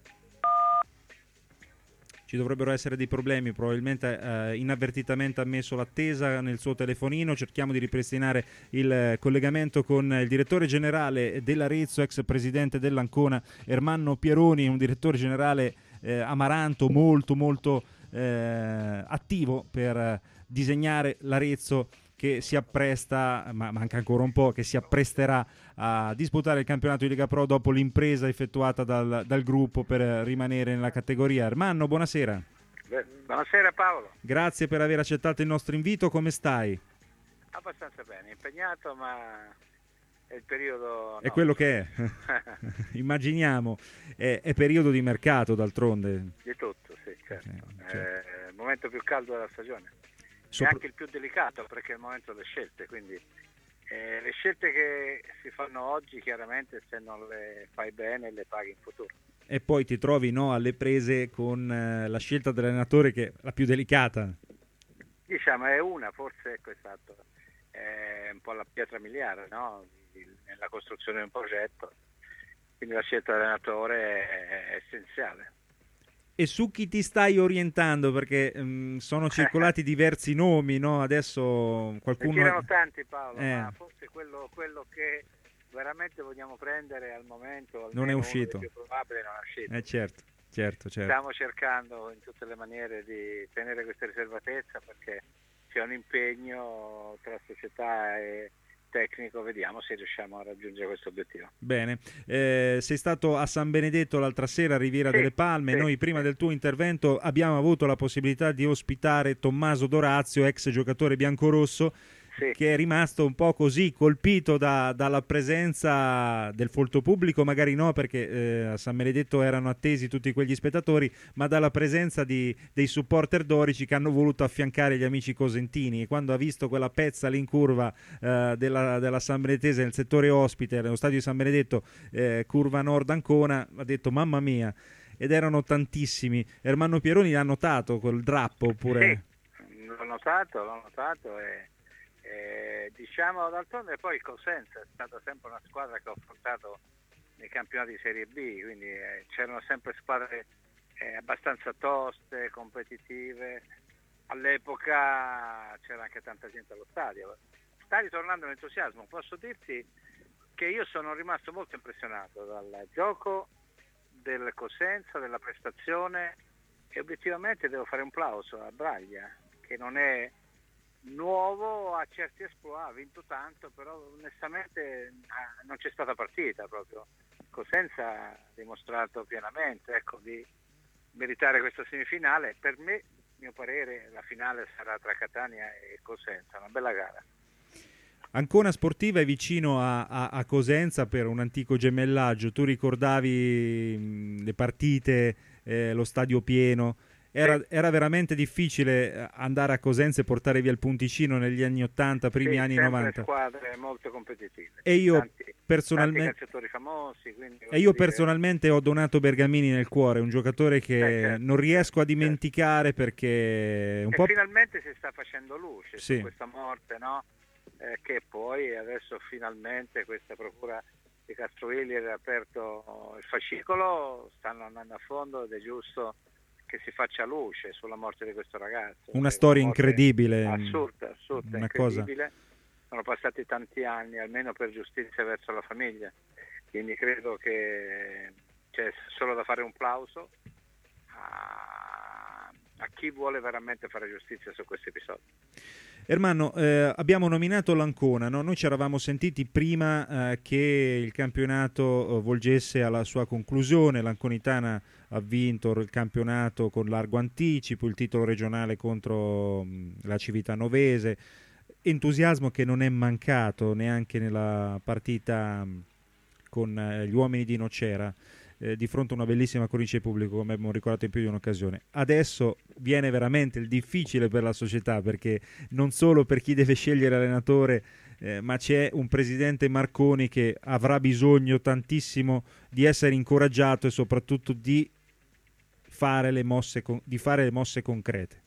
Ci dovrebbero essere dei problemi, probabilmente eh, inavvertitamente ha messo l'attesa nel suo telefonino. Cerchiamo di ripristinare il eh, collegamento con il direttore generale dell'Arezzo, ex presidente dell'Ancona, Ermanno Pieroni, un direttore generale eh, amaranto, molto molto eh, attivo per eh, disegnare l'Arezzo che si appresta, ma manca ancora un po', che si appresterà a disputare il campionato di Lega Pro dopo l'impresa effettuata dal, dal gruppo per rimanere nella categoria. Ermanno, buonasera. Beh, buonasera Paolo. Grazie per aver accettato il nostro invito, come stai? Abbastanza bene, impegnato, ma è il periodo... È no. quello che è, immaginiamo, è, è periodo di mercato d'altronde. Di tutto, sì, certo. Eh, certo. È il momento più caldo della stagione. Sopra... È anche il più delicato perché è il momento delle scelte, quindi eh, le scelte che si fanno oggi chiaramente se non le fai bene le paghi in futuro. E poi ti trovi no, alle prese con eh, la scelta dell'allenatore che è la più delicata. Diciamo è una, forse ecco, esatto, è un po' la pietra miliare, no? Nella costruzione di un progetto, quindi la scelta dell'allenatore è, è essenziale. E su chi ti stai orientando? Perché um, sono circolati diversi nomi, no? Adesso qualcuno... Ne tirano tanti Paolo, eh. ma forse quello, quello che veramente vogliamo prendere al momento non è uscito. Uno dei più probabili non è uscito. Eh certo, certo, certo. Stiamo cercando in tutte le maniere di tenere questa riservatezza perché sia un impegno tra società e tecnico, vediamo se riusciamo a raggiungere questo obiettivo. Bene, eh, sei stato a San Benedetto l'altra sera a Riviera sì, delle Palme, sì, noi prima sì. del tuo intervento abbiamo avuto la possibilità di ospitare Tommaso Dorazio, ex giocatore biancorosso, sì. che è rimasto un po' così colpito da, dalla presenza del folto pubblico, magari no perché eh, a San Benedetto erano attesi tutti quegli spettatori, ma dalla presenza di, dei supporter dorici che hanno voluto affiancare gli amici cosentini, e quando ha visto quella pezza lì in curva eh, della, della San Benedettese nel settore ospite, nello stadio di San Benedetto, eh, curva nord Ancona, ha detto mamma mia, ed erano tantissimi. Ermanno Pieroni l'ha notato quel drappo oppure? Sì, l'ho notato, l'ho notato e Eh, diciamo d'altronde poi il Cosenza è stata sempre una squadra che ho affrontato nei campionati di Serie B, quindi eh, c'erano sempre squadre eh, abbastanza toste, competitive. All'epoca c'era anche tanta gente allo stadio. Sta ritornando l'entusiasmo. Posso dirti che io sono rimasto molto impressionato dal gioco del Cosenza, della prestazione, e obiettivamente devo fare un plauso a Braglia, che non è nuovo, a certi esploit, ha vinto tanto, però onestamente non c'è stata partita proprio. Cosenza ha dimostrato pienamente, ecco, di meritare questa semifinale. Per me, mio parere, la finale sarà tra Catania e Cosenza, una bella gara. Ancona Sportiva è vicino a, a, a Cosenza per un antico gemellaggio. Tu ricordavi mh, le partite, eh, lo stadio pieno. Era, sì. era veramente difficile andare a Cosenza e portare via il punticino negli anni ottanta, primi sì, anni sempre novanta. Squadre molto competitive. E io tanti, personalmente tanti calciatori famosi, quindi e io dire... personalmente ho Donato Bergamini nel cuore, un giocatore che eh, certo, non riesco a dimenticare certo. perché un e po' finalmente si sta facendo luce sì. su questa morte, no? Eh, che poi adesso finalmente questa procura di Castrovilli ha aperto il fascicolo, stanno andando a fondo ed è giusto che si faccia luce sulla morte di questo ragazzo. Una storia una incredibile, assurda, assurda, una incredibile. Cosa... Sono passati tanti anni almeno per giustizia verso la famiglia, quindi credo che c'è solo da fare un plauso a, a chi vuole veramente fare giustizia su questo episodio. Ermanno, eh, abbiamo nominato l'Ancona, no? Noi ci eravamo sentiti prima eh, che il campionato eh, volgesse alla sua conclusione. L'Anconitana ha vinto il campionato con largo anticipo, il titolo regionale contro mh, la Civitanovese, entusiasmo che non è mancato neanche nella partita mh, con eh, gli uomini di Nocera. Eh, di fronte a una bellissima cornice pubblico, come abbiamo ricordato in più di un'occasione. Adesso viene veramente il difficile per la società, perché non solo per chi deve scegliere allenatore, eh, ma c'è un presidente Marconi che avrà bisogno tantissimo di essere incoraggiato e soprattutto di fare le mosse, con- di fare le mosse concrete.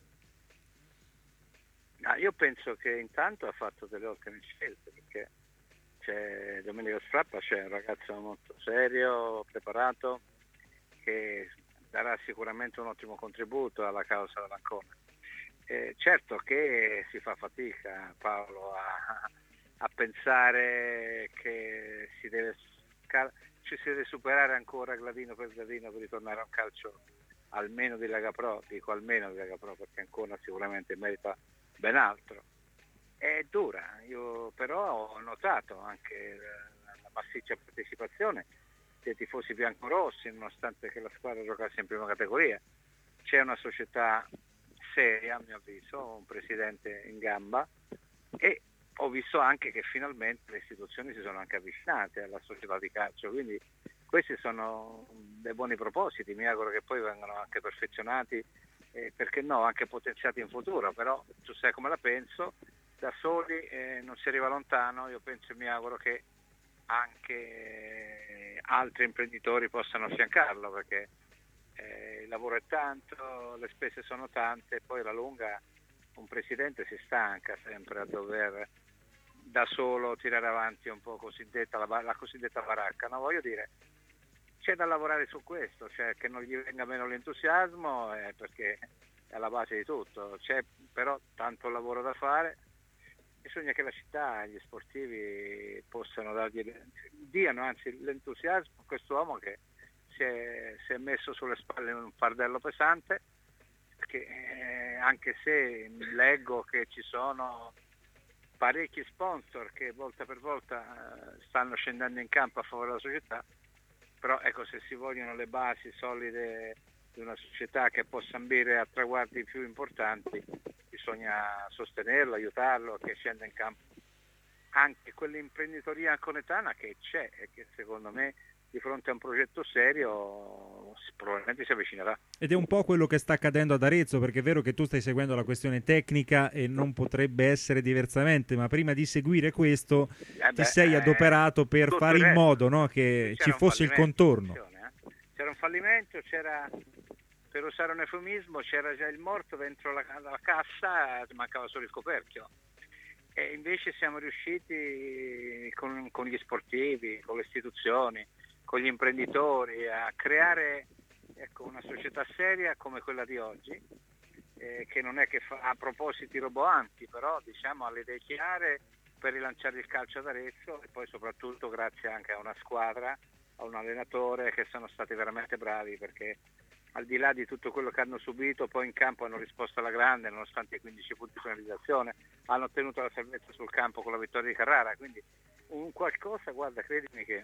Ah, io penso che intanto ha fatto delle ottime scelte, perché c'è Domenico Strappa, c'è un ragazzo molto serio, preparato, che darà sicuramente un ottimo contributo alla causa dell'Ancona. Eh, certo che si fa fatica, Paolo, a, a pensare che si deve, ci si deve superare ancora gradino per gradino per ritornare a un calcio almeno di Lega Pro, dico almeno di Lega Pro perché Ancona sicuramente merita ben altro. È dura, io però ho notato anche la, la massiccia partecipazione dei tifosi biancorossi, nonostante che la squadra giocasse in prima categoria. C'è una società seria, a mio avviso, un presidente in gamba, e ho visto anche che finalmente le istituzioni si sono anche avvicinate alla società di calcio, quindi questi sono dei buoni propositi, mi auguro che poi vengano anche perfezionati, eh, perché no, anche potenziati in futuro, però tu sai come la penso. Da soli eh, non si arriva lontano, io penso e mi auguro che anche eh, altri imprenditori possano affiancarlo, perché eh, il lavoro è tanto, le spese sono tante, poi alla lunga un presidente si stanca sempre a dover da solo tirare avanti un po' cosiddetta, la, la cosiddetta baracca, no? Voglio dire, c'è da lavorare su questo, cioè che non gli venga meno l'entusiasmo, eh, perché è alla base di tutto, c'è però tanto lavoro da fare. Bisogna che la città e gli sportivi possano dargli, diano anzi l'entusiasmo a quest'uomo che si è, si è messo sulle spalle un fardello pesante, perché eh, anche se leggo che ci sono parecchi sponsor che volta per volta eh, stanno scendendo in campo a favore della società, però ecco, se si vogliono le basi solide di una società che possa ambire a traguardi più importanti, bisogna sostenerlo, aiutarlo, che scenda in campo anche quell'imprenditoria anconetana che c'è e che secondo me di fronte a un progetto serio probabilmente si avvicinerà. Ed è un po' quello che sta accadendo ad Arezzo, perché è vero che tu stai seguendo la questione tecnica e non potrebbe essere diversamente, ma prima di seguire questo eh beh, ti sei adoperato per fare in modo, no, che ci fosse il contorno. Eh? C'era un fallimento, c'era, per usare un eufemismo, c'era già il morto dentro la, la cassa, mancava solo il coperchio. E invece siamo riusciti con, con gli sportivi, con le istituzioni, con gli imprenditori a creare, ecco, una società seria come quella di oggi, eh, che non è che fa a propositi roboanti, però diciamo ha le idee chiare per rilanciare il calcio ad Arezzo, e poi soprattutto grazie anche a una squadra, a un allenatore che sono stati veramente bravi, perché al di là di tutto quello che hanno subito, poi in campo hanno risposto alla grande, nonostante i quindici punti di penalizzazione, hanno ottenuto la salvezza sul campo con la vittoria di Carrara, quindi un qualcosa, guarda, credimi che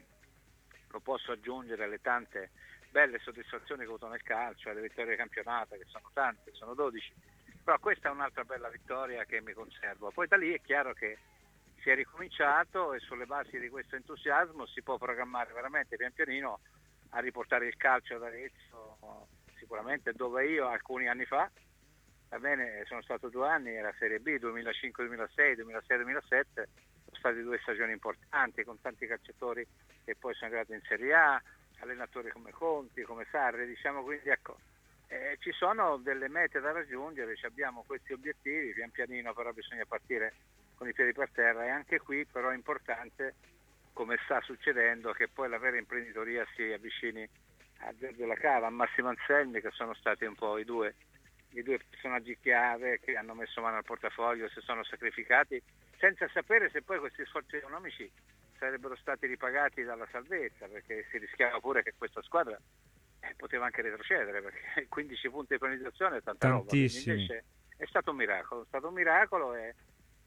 lo posso aggiungere alle tante belle soddisfazioni che ho avuto nel calcio, alle vittorie di campionato, che sono tante, sono dodici, però questa è un'altra bella vittoria che mi conservo. Poi da lì è chiaro che si è ricominciato e sulle basi di questo entusiasmo si può programmare veramente pian pianino a riportare il calcio ad Arezzo, sicuramente dove io alcuni anni fa, va bene, sono stato due anni, era Serie B, duemilacinque duemilasei, duemilasei duemilasette, sono state due stagioni importanti con tanti calciatori che poi sono arrivati in Serie A, allenatori come Conti, come Sarri, diciamo, quindi ecco, eh, ci sono delle mete da raggiungere, abbiamo questi obiettivi, pian pianino però bisogna partire con i piedi per terra, e anche qui però è importante, come sta succedendo, che poi la vera imprenditoria si avvicini a Giorgio La Cava, a Massimo Anselmi, che sono stati un po' i due, i due personaggi chiave che hanno messo mano al portafoglio, si sono sacrificati, senza sapere se poi questi sforzi economici sarebbero stati ripagati dalla salvezza, perché si rischiava pure che questa squadra eh, poteva anche retrocedere, perché quindici punti di penalizzazione è tanta Tantissimi. roba. Invece è stato un miracolo, è stato un miracolo e,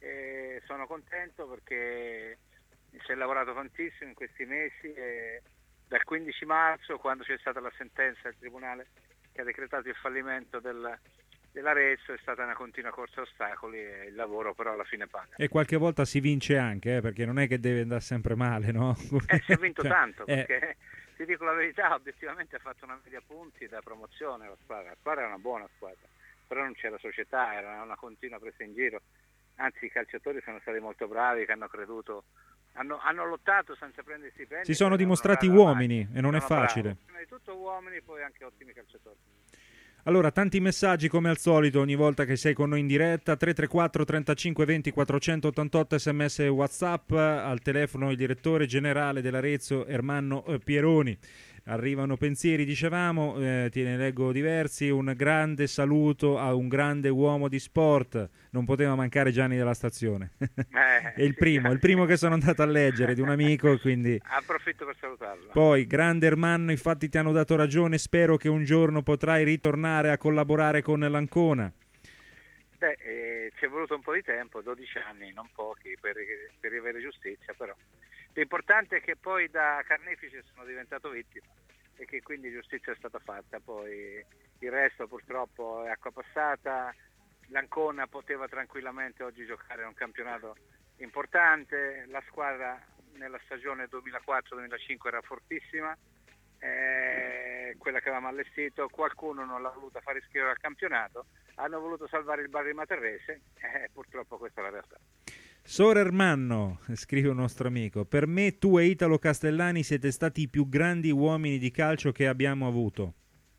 e sono contento perché si è lavorato tantissimo in questi mesi e dal quindici marzo, quando c'è stata la sentenza del Tribunale che ha decretato il fallimento del, dell'Arezzo, è stata una continua corsa a ostacoli e il lavoro però alla fine paga. E qualche volta si vince anche, eh, perché non è che deve andare sempre male, no? Eh, si è vinto Cioè, tanto, eh. perché ti dico la verità, obiettivamente ha fatto una media punti da promozione la squadra, la squadra era una buona squadra, però non c'era società, era una continua presa in giro, anzi i calciatori sono stati molto bravi, che hanno creduto, hanno, hanno lottato senza prendere stipendi. Si sono dimostrati uomini e non è facile. Bravi. Prima di tutto uomini, poi anche ottimi calciatori. Allora, tanti messaggi come al solito ogni volta che sei con noi in diretta, tre tre quattro trentacinque venti quattrocentottantotto sms e WhatsApp, al telefono il direttore generale dell'Arezzo Ermanno Pieroni. Arrivano pensieri, dicevamo, eh, te ne leggo diversi. Un grande saluto a un grande uomo di sport, non poteva mancare Gianni della Stazione. Eh, è il primo, il primo che sono andato a leggere di un amico, quindi approfitto per salutarlo. poi grande Ermanno, infatti ti hanno dato ragione, spero che un giorno potrai ritornare a collaborare con l'Ancona. Beh, eh, ci è voluto un po' di tempo, dodici anni, non pochi, per, per avere giustizia, però l'importante è che poi da carnefice sono diventato vittima e che quindi giustizia è stata fatta. Poi il resto purtroppo è acqua passata. L'Ancona poteva tranquillamente oggi giocare in un campionato importante, la squadra nella stagione duemilaquattro duemilacinque era fortissima, eh, quella che avevamo allestito, qualcuno non l'ha voluta fare iscrivere al campionato, hanno voluto salvare il Barri Materrese e eh, purtroppo questa è la realtà. Sor Ermanno, scrive un nostro amico, per me tu e Italo Castellani siete stati i più grandi uomini di calcio che abbiamo avuto.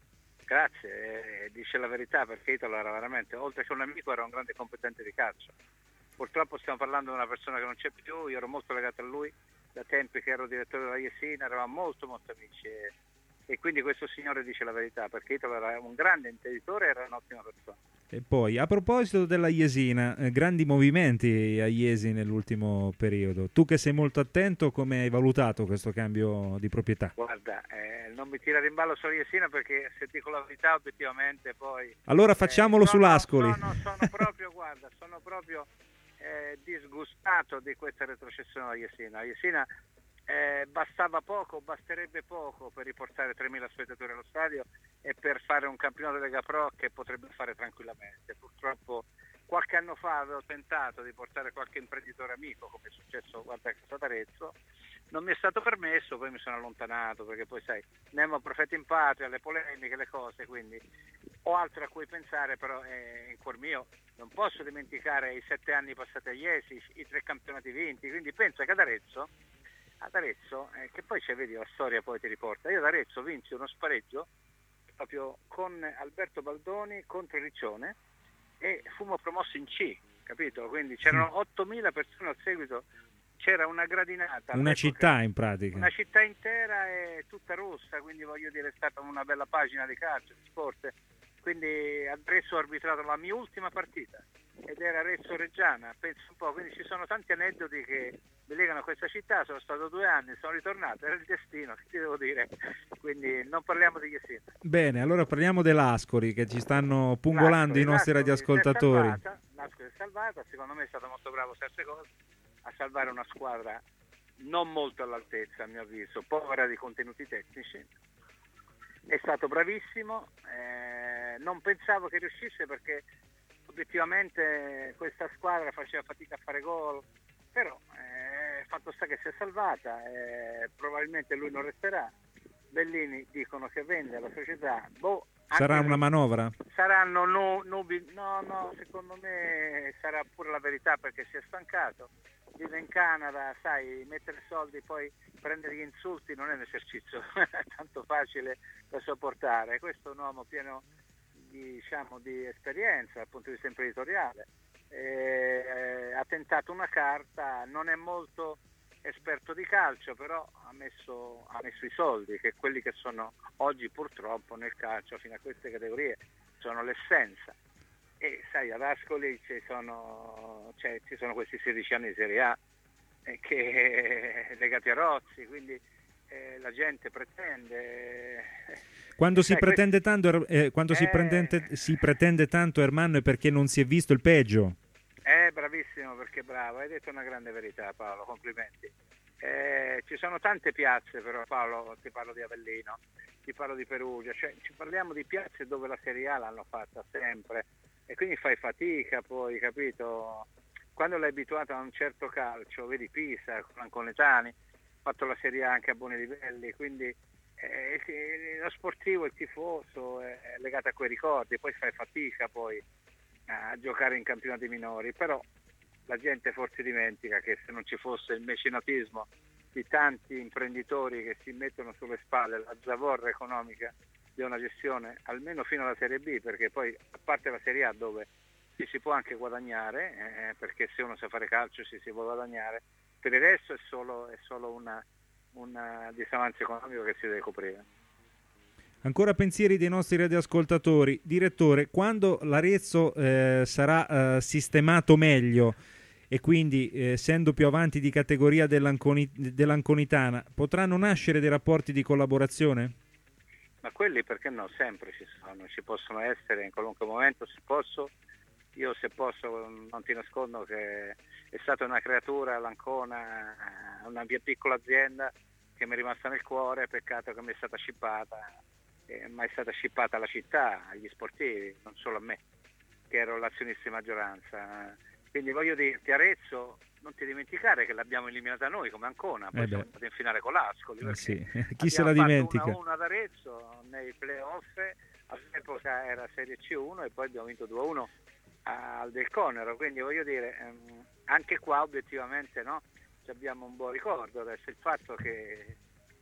Grazie, eh, dice la verità, perché Italo era veramente, oltre che un amico, era un grande competente di calcio. Purtroppo stiamo parlando di una persona che non c'è più, io ero molto legato a lui da tempi che ero direttore della Jesina, eravamo molto molto amici e, e quindi questo signore dice la verità, perché Italo era un grande intenditore e era un'ottima persona. E poi, a proposito della Jesina, eh, grandi movimenti a Jesi nell'ultimo periodo. Tu che sei molto attento, come hai valutato questo cambio di proprietà? Guarda, eh, non mi tirare in ballo solo Jesina, perché se dico la verità obiettivamente poi... Allora facciamolo eh, sono, sull'Ascoli. Sono, sono proprio, guarda, sono proprio eh, disgustato di questa retrocessione a Jesina. A Jesina eh, bastava poco, basterebbe poco per riportare tremila spettatori allo stadio e per fare un campionato Lega Pro che potrebbe fare tranquillamente. Purtroppo qualche anno fa avevo tentato di portare qualche imprenditore amico, come è successo guarda a Casa d'Arezzo, non mi è stato permesso, poi mi sono allontanato, perché poi sai, Nemo profeta in patria, le polemiche, le cose, quindi ho altro a cui pensare, però è in cuor mio non posso dimenticare i sette anni passati a Jesi, i tre campionati vinti, quindi pensa che ad Arezzo, ad Arezzo eh, che poi c'è, vedi, la storia poi ti riporta, io ad Arezzo vinsi uno spareggio proprio con Alberto Baldoni contro Riccione e fummo promossi in C, capito? Quindi c'erano ottomila persone al seguito, c'era una gradinata. Una città in pratica. Una città intera e tutta rossa, quindi voglio dire è stata una bella pagina di calcio, di sport. Quindi ad Arezzo ho arbitrato la mia ultima partita ed era Arezzo Reggiana, penso un po', quindi ci sono tanti aneddoti che mi legano a questa città, sono stato due anni, sono ritornato, era il destino, che ti devo dire, quindi non parliamo di Jesina. Bene, allora parliamo dell'Ascoli, che ci stanno pungolando L'Ascoli, i nostri radioascoltatori. L'Ascoli è salvata, secondo me è stato molto bravo certe cose a salvare una squadra non molto all'altezza, a mio avviso, povera di contenuti tecnici. È stato bravissimo, eh, non pensavo che riuscisse perché obiettivamente questa squadra faceva fatica a fare gol, però eh, fatto sta che si è salvata, eh, probabilmente lui non resterà. Bellini dicono che vende la società, boh, sarà una manovra? Saranno nu- nubi, no no, secondo me sarà pure la verità, perché si è stancato, vive in Canada, sai, mettere soldi poi prendere gli insulti non è un esercizio tanto facile da sopportare. Questo è un uomo pieno di, diciamo, di esperienza dal punto di vista imprenditoriale, eh, ha tentato una carta, non è molto esperto di calcio, però ha messo, ha messo i soldi, che quelli che sono oggi purtroppo nel calcio fino a queste categorie sono l'essenza. E sai, ad Ascoli ci sono, cioè, ci sono questi sedici anni di Serie A eh, che legati a Rozzi, quindi eh, la gente pretende. Quando, sai, si, pretende questo, tanto, eh, quando eh, si, pretende, si pretende tanto, Ermanno, è perché non si è visto il peggio. Eh, bravissimo, perché bravo, hai detto una grande verità, Paolo, complimenti. Eh, ci sono tante piazze, però, Paolo, ti parlo di Avellino, ti parlo di Perugia, cioè ci parliamo di piazze dove la Serie A l'hanno fatta sempre e quindi fai fatica poi, capito? Quando l'hai abituato a un certo calcio, vedi Pisa, con Anconetani, ha fatto la Serie A anche a buoni livelli, quindi eh, lo sportivo, il tifoso è legato a quei ricordi, poi fai fatica poi a giocare in campionati minori, però la gente forse dimentica che se non ci fosse il mecenatismo di tanti imprenditori che si mettono sulle spalle la zavorra economica di una gestione almeno fino alla Serie B, perché poi a parte la Serie A dove ci si può anche guadagnare, eh, perché se uno sa fare calcio ci si può guadagnare, per il resto è solo, è solo una, una disavanzo economico che si deve coprire. Ancora pensieri dei nostri radioascoltatori. Direttore, quando l'Arezzo eh, sarà eh, sistemato meglio e quindi eh, essendo più avanti di categoria dell'Anconi- dell'Anconitana, potranno nascere dei rapporti di collaborazione? Ma quelli perché no, sempre ci sono, ci possono essere in qualunque momento, se posso, io se posso non ti nascondo che è stata una creatura, l'Ancona, una mia piccola azienda che mi è rimasta nel cuore, peccato che mi è stata scippata. Eh, ma è stata scippata alla città, agli sportivi, non solo a me, che ero l'azionista di maggioranza. Quindi voglio dirti, Arezzo, non ti dimenticare che l'abbiamo eliminata noi come Ancona, poi eh siamo andati in finale con l'Ascoli. Eh sì. Chi se la dimentica? uno a uno ad Arezzo nei playoff, all'epoca era Serie C uno e poi abbiamo vinto due a uno al Del Conero, quindi voglio dire, ehm, anche qua obiettivamente no, abbiamo un buon ricordo adesso, il fatto che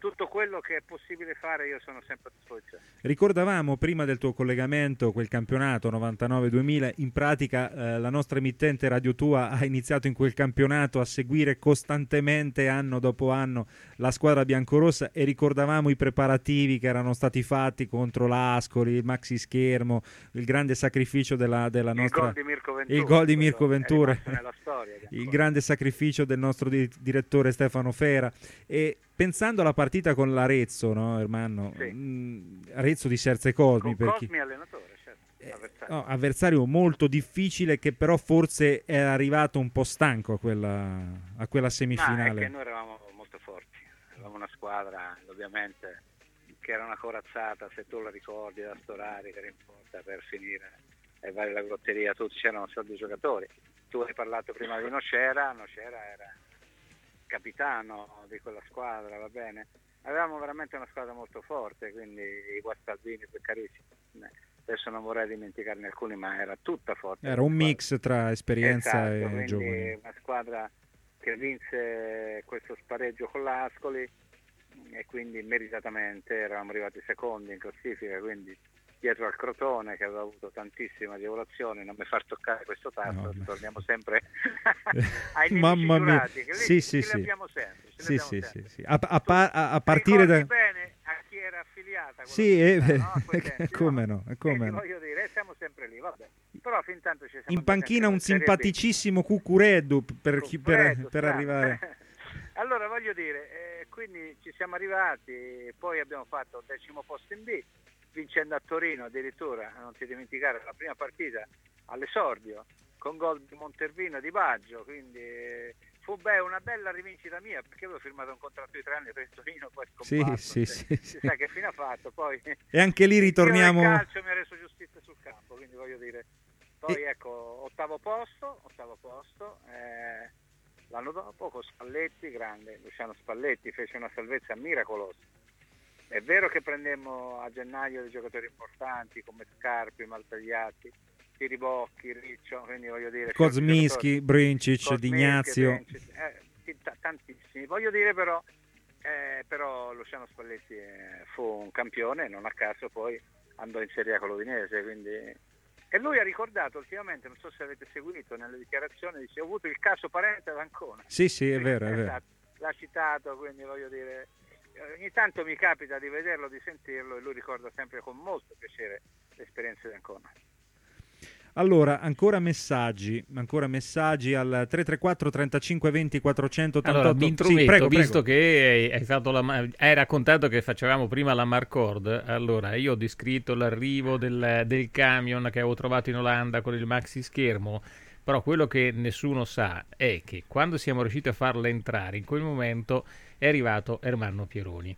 tutto quello che è possibile fare io sono sempre a disposizione. Ricordavamo prima del tuo collegamento quel campionato novantanove duemila, in pratica eh, la nostra emittente Radio Tua ha iniziato in quel campionato a seguire costantemente anno dopo anno la squadra biancorossa, e ricordavamo i preparativi che erano stati fatti contro l'Ascoli, il maxi schermo, il grande sacrificio della, della nostra... Il gol di Mirko Ventura. Il gol di Mirko Ventura. Nella storia, il grande sacrificio del nostro di- direttore Stefano Fera. E pensando alla partita con l'Arezzo, no, Ermanno? Sì. Mh, Arezzo di Serze Cosmi, con per Cosmi chi... allenatore, certo. Avversario. No, avversario molto difficile, che però forse è arrivato un po' stanco a quella, a quella semifinale. Ma è che noi eravamo molto forti, avevamo una squadra ovviamente che era una corazzata, se tu la ricordi, da Storari che era in porta per finire e vale la grotteria, tutti c'erano soldi giocatori. Tu hai parlato prima di Nocera, Nocera era capitano di quella squadra, va bene? Avevamo veramente una squadra molto forte, quindi i Guastaldini, Beccarissimi, adesso non vorrei dimenticarne alcuni, ma era tutta forte. Era un mix tra esperienza esatto, e giovani. Una squadra che vinse questo spareggio con l'Ascoli e quindi meritatamente eravamo arrivati secondi in classifica, quindi dietro al Crotone che aveva avuto tantissime agevolazioni. Non mi far toccare questo tasto, no, torniamo sempre ai nemici Mamma mia, giurati, che lì sì, ce sì, li abbiamo sempre, ce sì, li sì, abbiamo sì, sempre. sì. A, a, pa- a, a partire da... bene a chi era affiliata, sì, eh, città, no? A quei tempi, come no? no, come Quindi no. voglio dire, siamo sempre lì, vabbè. Però fin tanto ci siamo In panchina un Serie B. simpaticissimo Cucureddu per, chi- per, Cucureddu, per strano. arrivare... Allora voglio dire, eh, quindi ci siamo arrivati, poi abbiamo fatto il decimo posto in B, vincendo a Torino addirittura, non ti dimenticare, la prima partita all'esordio, con gol di Montervino e di Baggio, quindi eh, fu beh, una bella rivincita mia, perché avevo firmato un contratto di tre anni per il Torino, poi Sì, scomparso, sì, cioè, sì, si sì. sa che fine ha fatto, poi... E anche lì ritorniamo... Il calcio mi ha reso giustizia sul campo, quindi voglio dire, poi e... ecco, ottavo posto, ottavo posto, eh, l'anno dopo con Spalletti, grande, Luciano Spalletti fece una salvezza miracolosa. È vero che prendemmo a gennaio dei giocatori importanti come Scarpi, Maltagliati, Tiribocchi, Riccio, quindi voglio dire... Kozminski, Brincic, Kozminski, D'Ignazio... Brincic, eh, t- tantissimi. Voglio dire però, eh, però Luciano Spalletti eh, fu un campione, non a caso poi andò in Serie A con l'Udinese, quindi... E lui ha ricordato ultimamente, non so se avete seguito, nelle dichiarazioni, dice ho avuto il caso Parente ad Ancona. Sì, sì, è vero, è vero. Esatto, l'ha citato, quindi voglio dire... Ogni tanto mi capita di vederlo, di sentirlo, e lui ricorda sempre con molto piacere l'esperienza di Ancona. Allora, ancora messaggi, ancora messaggi al tre tre quattro trentacinque venti quattrocentottantotto. Allora, mi intrometto, sì, prego, visto prego. che hai, fatto la, hai raccontato che facevamo prima la Marcord, allora io ho descritto l'arrivo del, del camion che avevo trovato in Olanda con il maxi schermo, però quello che nessuno sa è che quando siamo riusciti a farla entrare, in quel momento è arrivato Ermanno Pieroni.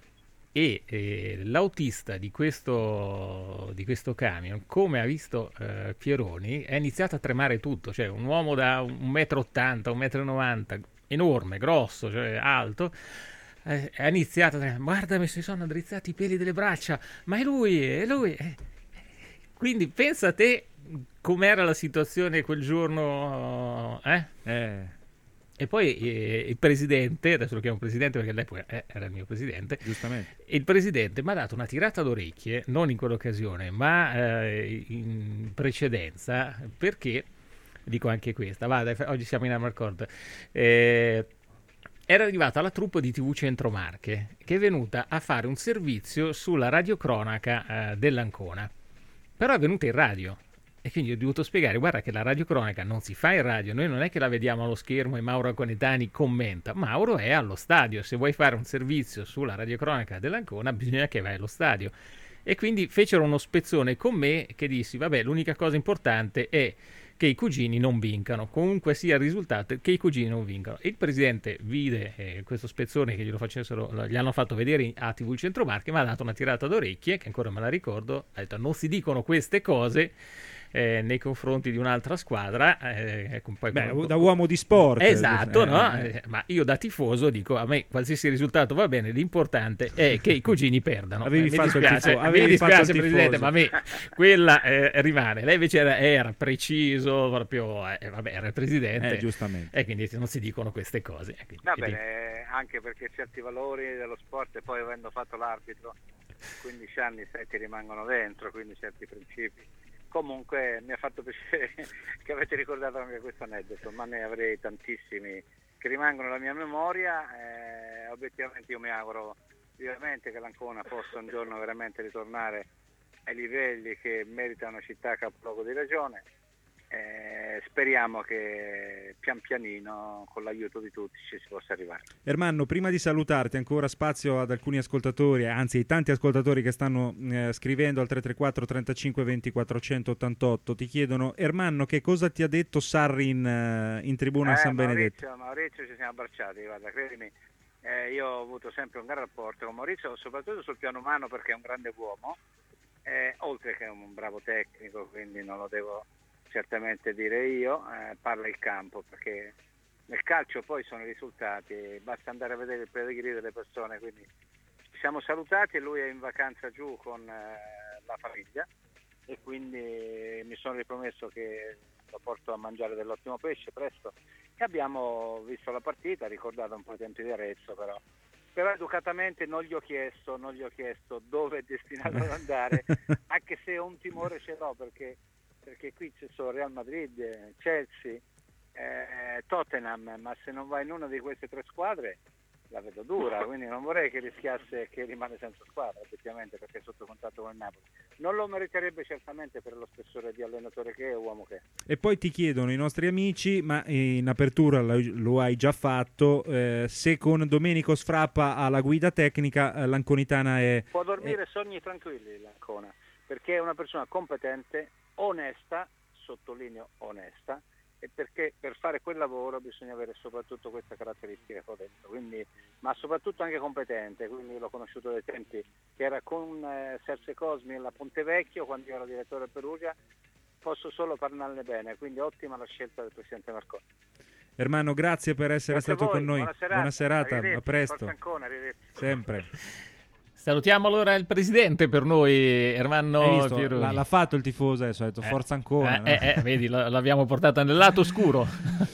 E eh, l'autista di questo, di questo camion, come ha visto eh, Pieroni, è iniziato a tremare tutto, cioè un uomo da un metro e ottanta, un metro e novanta, enorme, grosso, cioè alto, eh, ha iniziato a tremare, guarda mi si sono drizzati i peli delle braccia, ma è lui, è lui. Eh. Quindi pensa a te com'era la situazione quel giorno, eh? Eh... E poi eh, il presidente, adesso lo chiamo presidente perché all'epoca eh, era il mio presidente, giustamente, il presidente mi ha dato una tirata d'orecchie, non in quell'occasione, ma eh, in precedenza, perché, dico anche questa, va, dai, oggi siamo in Amarcord, eh, era arrivata la troupe di tivù Centro Marche, che è venuta a fare un servizio sulla radiocronaca eh, dell'Ancona, però è venuta in radio. E quindi ho dovuto spiegare, guarda che la radiocronaca non si fa in radio, noi non è che la vediamo allo schermo e Mauro Anconetani commenta, Mauro è allo stadio, se vuoi fare un servizio sulla radiocronaca dell'Ancona bisogna che vai allo stadio. E quindi fecero uno spezzone con me che dissi, vabbè, l'unica cosa importante è che i cugini non vincano, comunque sia il risultato, che i cugini non vincano. Il presidente vide eh, questo spezzone che glielo facessero, gli hanno fatto vedere a tivù Centro Marche, mi ha dato una tirata d'orecchie, che ancora me la ricordo, ha detto non si dicono queste cose, Eh, nei confronti di un'altra squadra eh, poi, Beh, come... da uomo di sport esatto eh, no? eh. Eh, ma io da tifoso dico a me qualsiasi risultato va bene, l'importante è che i cugini perdano. Avevi eh, mi fatto dispiace, il tifo, avevi mi dispiace fatto il presidente, tifoso. ma a me quella eh, rimane. Lei invece era, era preciso proprio, eh, vabbè, era il presidente eh, giustamente, e quindi non si dicono queste cose. Quindi, va quindi... bene, anche perché certi valori dello sport, e poi avendo fatto l'arbitro quindici anni, sai, ti rimangono dentro, quindi certi principi. Comunque mi ha fatto piacere che avete ricordato anche questo aneddoto, ma ne avrei tantissimi che rimangono nella mia memoria. Eh, obiettivamente io mi auguro vivamente che l'Ancona possa un giorno veramente ritornare ai livelli che merita una città capoluogo di regione. Eh, speriamo che pian pianino, con l'aiuto di tutti, ci si possa arrivare. Ermanno, prima di salutarti, ancora spazio ad alcuni ascoltatori, anzi ai tanti ascoltatori che stanno eh, scrivendo al tre tre quattro trentacinque venti quattrocentottantotto. Ti chiedono: Ermanno, che cosa ti ha detto Sarri in, uh, in tribuna eh, a San Benedetto? Maurizio, Maurizio, ci siamo abbracciati, guarda, credimi, eh, io ho avuto sempre un gran rapporto con Maurizio, soprattutto sul piano umano, perché è un grande uomo, eh, oltre che un bravo tecnico, quindi non lo devo certamente dire io, eh, parla il campo, perché nel calcio poi sono i risultati, basta andare a vedere il pedigree delle persone. Quindi ci siamo salutati e lui è in vacanza giù con eh, la famiglia, e quindi mi sono ripromesso che lo porto a mangiare dell'ottimo pesce presto, e abbiamo visto la partita, ricordato un po' i tempi di Arezzo, però però educatamente non gli ho chiesto non gli ho chiesto dove è destinato ad andare, anche se un timore ce l'ho, perché perché qui c'è solo Real Madrid, Chelsea, eh, Tottenham, ma se non va in una di queste tre squadre la vedo dura, quindi non vorrei che rischiasse che rimane senza squadra, effettivamente, perché è sotto contatto con il Napoli. Non lo meriterebbe certamente per lo spessore di allenatore che è, uomo che è. E poi ti chiedono i nostri amici, ma in apertura lo hai già fatto, eh, se con Domenico Sfrappa alla guida tecnica eh, l'Anconitana è... Può dormire è... sogni tranquilli l'Ancona, perché è una persona competente, onesta, sottolineo onesta, e perché per fare quel lavoro bisogna avere soprattutto questa caratteristica che ho detto, quindi, ma soprattutto anche competente. Quindi l'ho conosciuto dai tempi che era con eh, Serse Cosmi alla Pontevecchio, quando io ero direttore a Perugia, posso solo parlarne bene, quindi ottima la scelta del presidente Marconi. Ermanno, grazie per essere Grazie stato voi. con noi. Buona serata, Buona serata, a presto. Forza Ancona, arrivederci. Sempre. Salutiamo allora il presidente per noi, Ermanno Pieroni. L'ha, l'ha fatto il tifoso adesso, ha detto eh, forza Ancona. Eh, no? eh, eh, vedi, l'abbiamo portata nel lato oscuro.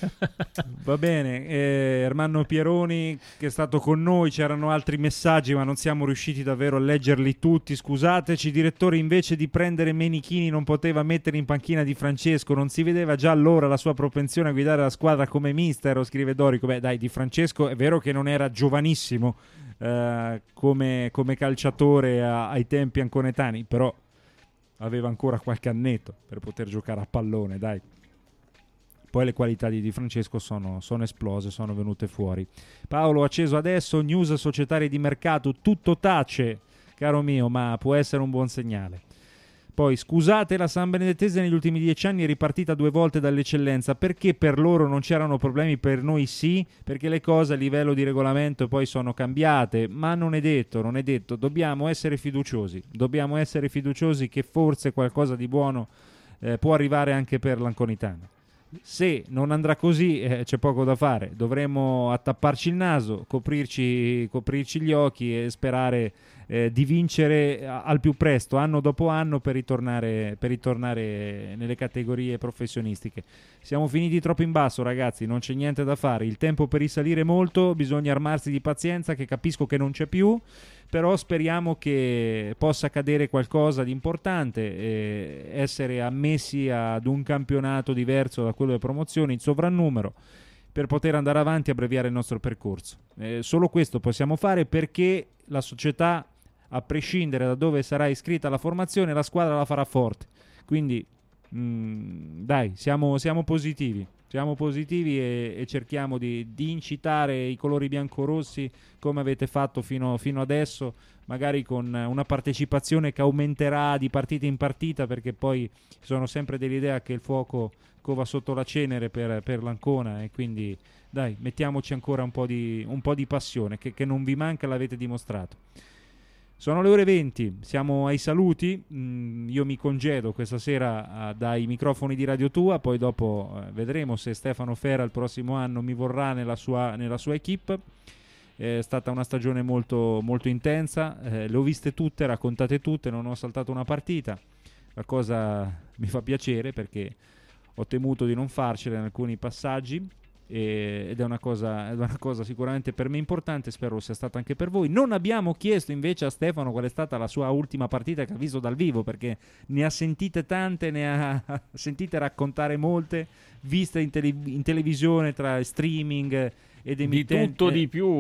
Va bene, eh, Ermanno Pieroni che è stato con noi, c'erano altri messaggi ma non siamo riusciti davvero a leggerli tutti, scusateci. Direttore, invece di prendere Menichini non poteva mettere in panchina Di Francesco, non si vedeva già allora la sua propensione a guidare la squadra come mister, scrive Dorico. Beh dai, Di Francesco è vero che non era giovanissimo Uh, come, come calciatore a, ai tempi anconetani, però aveva ancora qualche annetto per poter giocare a pallone, dai. Poi le qualità di Di Francesco sono, sono esplose, sono venute fuori. Paolo, acceso adesso, news societarie di mercato, tutto tace, caro mio, ma può essere un buon segnale. Poi, scusate, la San Benedettese negli ultimi dieci anni è ripartita due volte dall'eccellenza. Perché per loro non c'erano problemi, per noi sì? Perché le cose a livello di regolamento poi sono cambiate, ma non è detto, non è detto. Dobbiamo essere fiduciosi, dobbiamo essere fiduciosi che forse qualcosa di buono eh, può arrivare anche per l'Anconitana. Se non andrà così eh, c'è poco da fare, dovremo attapparci il naso, coprirci, coprirci gli occhi e sperare eh, di vincere al più presto, anno dopo anno, per ritornare, per ritornare nelle categorie professionistiche. Siamo finiti troppo in basso, ragazzi, non c'è niente da fare, il tempo per risalire molto, bisogna armarsi di pazienza, che capisco che non c'è più, però speriamo che possa accadere qualcosa di importante, eh, essere ammessi ad un campionato diverso da quello delle promozioni in sovrannumero, per poter andare avanti e abbreviare il nostro percorso. Eh, solo questo possiamo fare, perché la società, a prescindere da dove sarà iscritta la formazione, la squadra la farà forte. Quindi mh, dai, siamo, siamo positivi. Siamo positivi e, e cerchiamo di, di incitare i colori biancorossi come avete fatto fino, fino adesso, magari con una partecipazione che aumenterà di partita in partita, perché poi sono sempre dell'idea che il fuoco cova sotto la cenere per, per l'Ancona, e quindi dai, mettiamoci ancora un po' di, un po' di passione, che, che non vi manca, l'avete dimostrato. Sono le ore venti, siamo ai saluti, mm, io mi congedo questa sera uh, dai microfoni di Radio Tua, poi dopo uh, vedremo se Stefano Fera il prossimo anno mi vorrà nella sua, nella sua equipe. È stata una stagione molto, molto intensa, eh, le ho viste tutte, raccontate tutte, non ho saltato una partita, la cosa mi fa piacere perché ho temuto di non farcela in alcuni passaggi, ed è una cosa, è una cosa sicuramente per me importante, spero sia stata anche per voi. Non abbiamo chiesto invece a Stefano qual è stata la sua ultima partita che ha visto dal vivo, perché ne ha sentite tante, ne ha sentite raccontare molte, viste in, tele, in televisione tra streaming ed emittenti. Di tutto di più,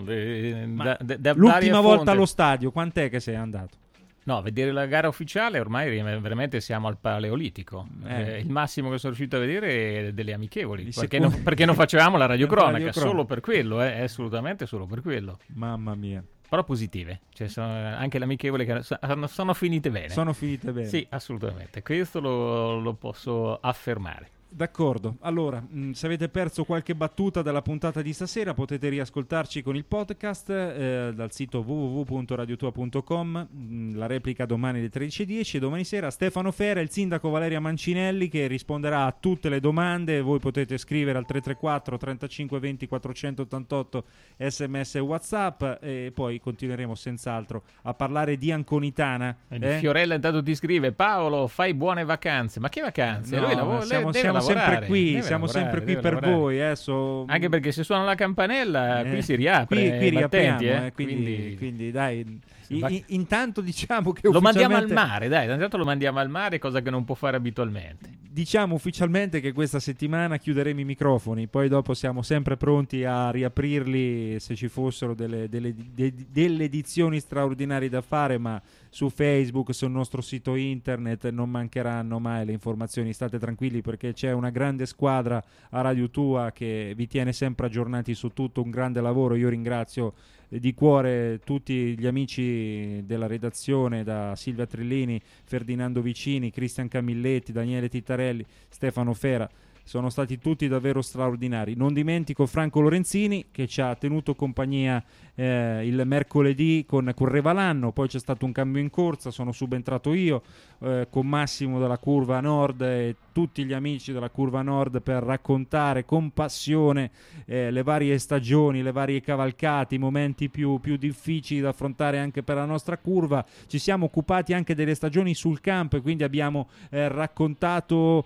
de, da, da, da l'ultima volta fonte. Allo stadio quant'è che sei andato? No, vedere la gara ufficiale ormai veramente siamo al paleolitico. Eh. Eh, il massimo che sono riuscito a vedere è delle amichevoli. Perché non, perché non facevamo la radiocronaca? Solo per quello, eh, assolutamente solo per quello. Mamma mia. Però positive, cioè sono anche le amichevoli che sono, sono finite bene. Sono finite bene. Sì, assolutamente. Questo lo, lo posso affermare. D'accordo, allora mh, se avete perso qualche battuta della puntata di stasera potete riascoltarci con il podcast eh, dal sito w w w punto radio tua punto com, mh, la replica domani alle tredici e dieci e domani sera Stefano Fera e il sindaco Valeria Mancinelli che risponderà a tutte le domande. Voi potete scrivere al tre tre quattro trentacinque venti quattrocentottantotto sms e WhatsApp e poi continueremo senz'altro a parlare di Anconitana. Eh? Fiorella intanto ti scrive: Paolo, fai buone vacanze. Ma che vacanze? No, Lui lavora, siamo, deve siamo lavorare, sempre qui, deve siamo lavorare, sempre qui per lavorare. voi. Eh, so... Anche perché se suona la campanella eh, qui si riapre. Qui, qui riapriamo, battenti, eh? eh, quindi, quindi... quindi dai, in, va... in, intanto diciamo che lo mandiamo al ufficialmente... mare, dai, intanto lo mandiamo al mare, cosa che non può fare abitualmente. Diciamo ufficialmente che questa settimana chiuderemo i microfoni, poi dopo siamo sempre pronti a riaprirli se ci fossero delle, delle, de, delle edizioni straordinarie da fare, ma su Facebook, sul nostro sito internet non mancheranno mai le informazioni, state tranquilli perché c'è una grande squadra a Radio Tua che vi tiene sempre aggiornati su tutto, un grande lavoro. Io ringrazio di cuore tutti gli amici della redazione, da Silvia Trillini, Ferdinando Vicini, Cristian Camilletti, Daniele Tittarelli, Stefano Fera. Sono stati tutti davvero straordinari. Non dimentico Franco Lorenzini che ci ha tenuto compagnia eh, il mercoledì con Correva l'anno, poi c'è stato un cambio in corsa, sono subentrato io eh, con Massimo della Curva Nord e tutti gli amici della Curva Nord per raccontare con passione eh, le varie stagioni, le varie cavalcate, i momenti più, più difficili da affrontare anche per la nostra curva. Ci siamo occupati anche delle stagioni sul campo e quindi abbiamo eh, raccontato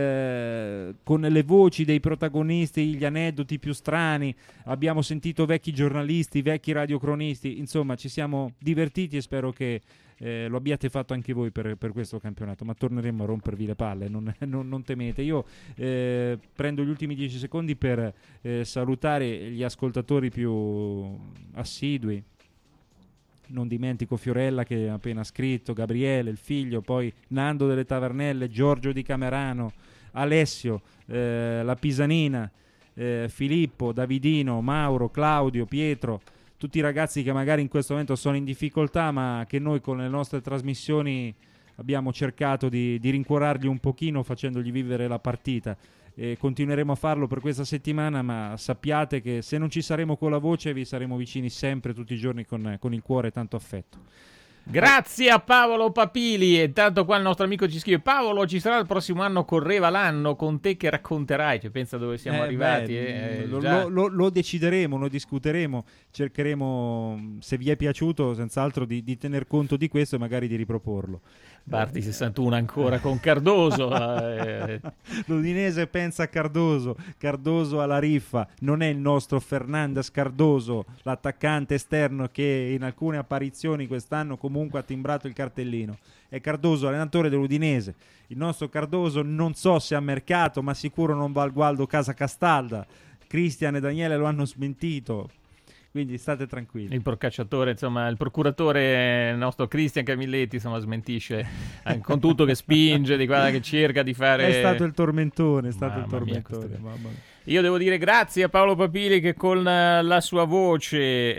eh, con le voci dei protagonisti gli aneddoti più strani, abbiamo sentito vecchi giornalisti, vecchi radiocronisti, insomma ci siamo divertiti e spero che eh, lo abbiate fatto anche voi per, per questo campionato, ma torneremo a rompervi le palle, non, non, non temete. Io eh, prendo gli ultimi dieci secondi per eh, salutare gli ascoltatori più assidui. Non dimentico Fiorella che ha appena scritto, Gabriele, il figlio, poi Nando delle Tavernelle, Giorgio di Camerano, Alessio, eh, la Pisanina, eh, Filippo, Davidino, Mauro, Claudio, Pietro, tutti i ragazzi che magari in questo momento sono in difficoltà ma che noi con le nostre trasmissioni abbiamo cercato di, di rincuorarli un pochino facendogli vivere la partita. E continueremo a farlo per questa settimana, ma sappiate che se non ci saremo con la voce vi saremo vicini sempre tutti i giorni con, con il cuore e tanto affetto. Grazie a Paolo Papili. E tanto qua il nostro amico ci scrive: Paolo, ci sarà il prossimo anno Correva l'anno con te che racconterai, cioè pensa dove siamo eh, arrivati beh, eh, lo, già... lo, lo decideremo, lo discuteremo, cercheremo, se vi è piaciuto senz'altro di, di tener conto di questo e magari di riproporlo. Barti sessantuno ancora con Cardoso. eh. L'Udinese pensa a Cardoso, Cardoso alla riffa, non è il nostro Fernandez Cardoso, l'attaccante esterno che in alcune apparizioni quest'anno comunque ha timbrato il cartellino. È Cardoso, allenatore dell'Udinese. Il nostro Cardoso non so se a mercato, ma sicuro non va al Gualdo Casa Castalda. Cristian e Daniele lo hanno smentito. Quindi state tranquilli. Il procacciatore, insomma, il procuratore nostro Cristian Camilletti, insomma, smentisce eh, con tutto che spinge, di guarda che cerca di fare. È stato il tormentone, è stato mamma il tormentone. Mia, mamma mia. Io devo dire grazie a Paolo Papili che con la sua voce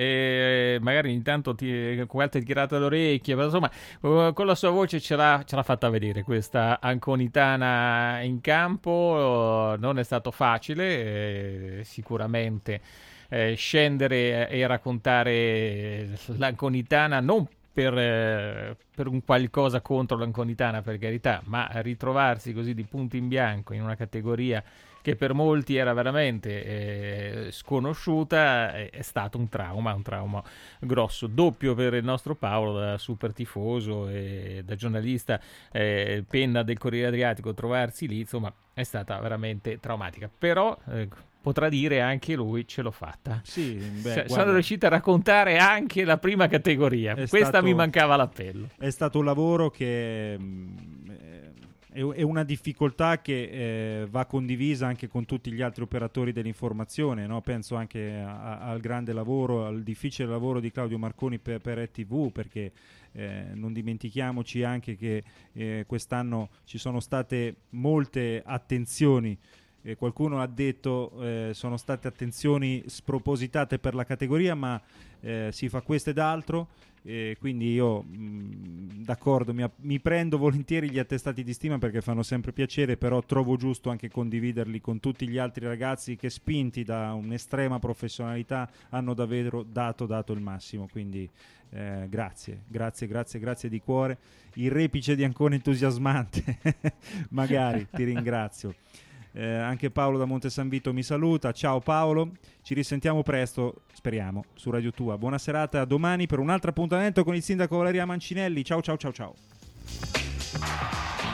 e magari intanto ti, con qualche tirata d'orecchie, insomma, con la sua voce ce l'ha, ce l'ha fatta vedere questa Anconitana in campo. Non è stato facile, eh, sicuramente. Eh, scendere e raccontare l'Anconitana non per, eh, per un qualcosa contro l'Anconitana, per carità, ma ritrovarsi così di punto in bianco in una categoria che per molti era veramente eh, sconosciuta, è, è stato un trauma, un trauma grosso, doppio per il nostro Paolo, da super tifoso e da giornalista, eh, penna del Corriere Adriatico, trovarsi lì, insomma, è stata veramente traumatica. Però eh, potrà dire anche lui ce l'ho fatta. Sì, beh, S- guarda, sono riuscito a raccontare anche la prima categoria. Questa stato, mi mancava l'appello. È stato un lavoro che mh, è, è una difficoltà che eh, va condivisa anche con tutti gli altri operatori dell'informazione, no? Penso anche a, al grande lavoro, al difficile lavoro di Claudio Marconi per, per E T V, perché eh, non dimentichiamoci anche che eh, quest'anno ci sono state molte attenzioni. Eh, qualcuno ha detto eh, sono state attenzioni spropositate per la categoria, ma eh, si fa questo ed altro, eh, quindi io mh, d'accordo, mi, mi prendo volentieri gli attestati di stima perché fanno sempre piacere, però trovo giusto anche condividerli con tutti gli altri ragazzi che, spinti da un'estrema professionalità, hanno davvero dato, dato il massimo, quindi eh, grazie, grazie, grazie, grazie di cuore. Il repice di Ancona entusiasmante magari, ti ringrazio. Eh, anche Paolo da Monte San Vito mi saluta. Ciao Paolo, ci risentiamo presto, speriamo, su Radio Tua. Buona serata, a domani per un altro appuntamento con il sindaco Valeria Mancinelli. Ciao ciao ciao ciao.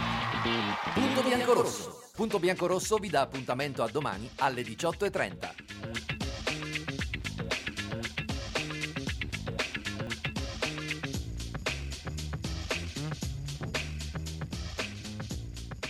Punto Biancorosso. Punto Biancorosso vi dà appuntamento a domani alle diciotto e trenta.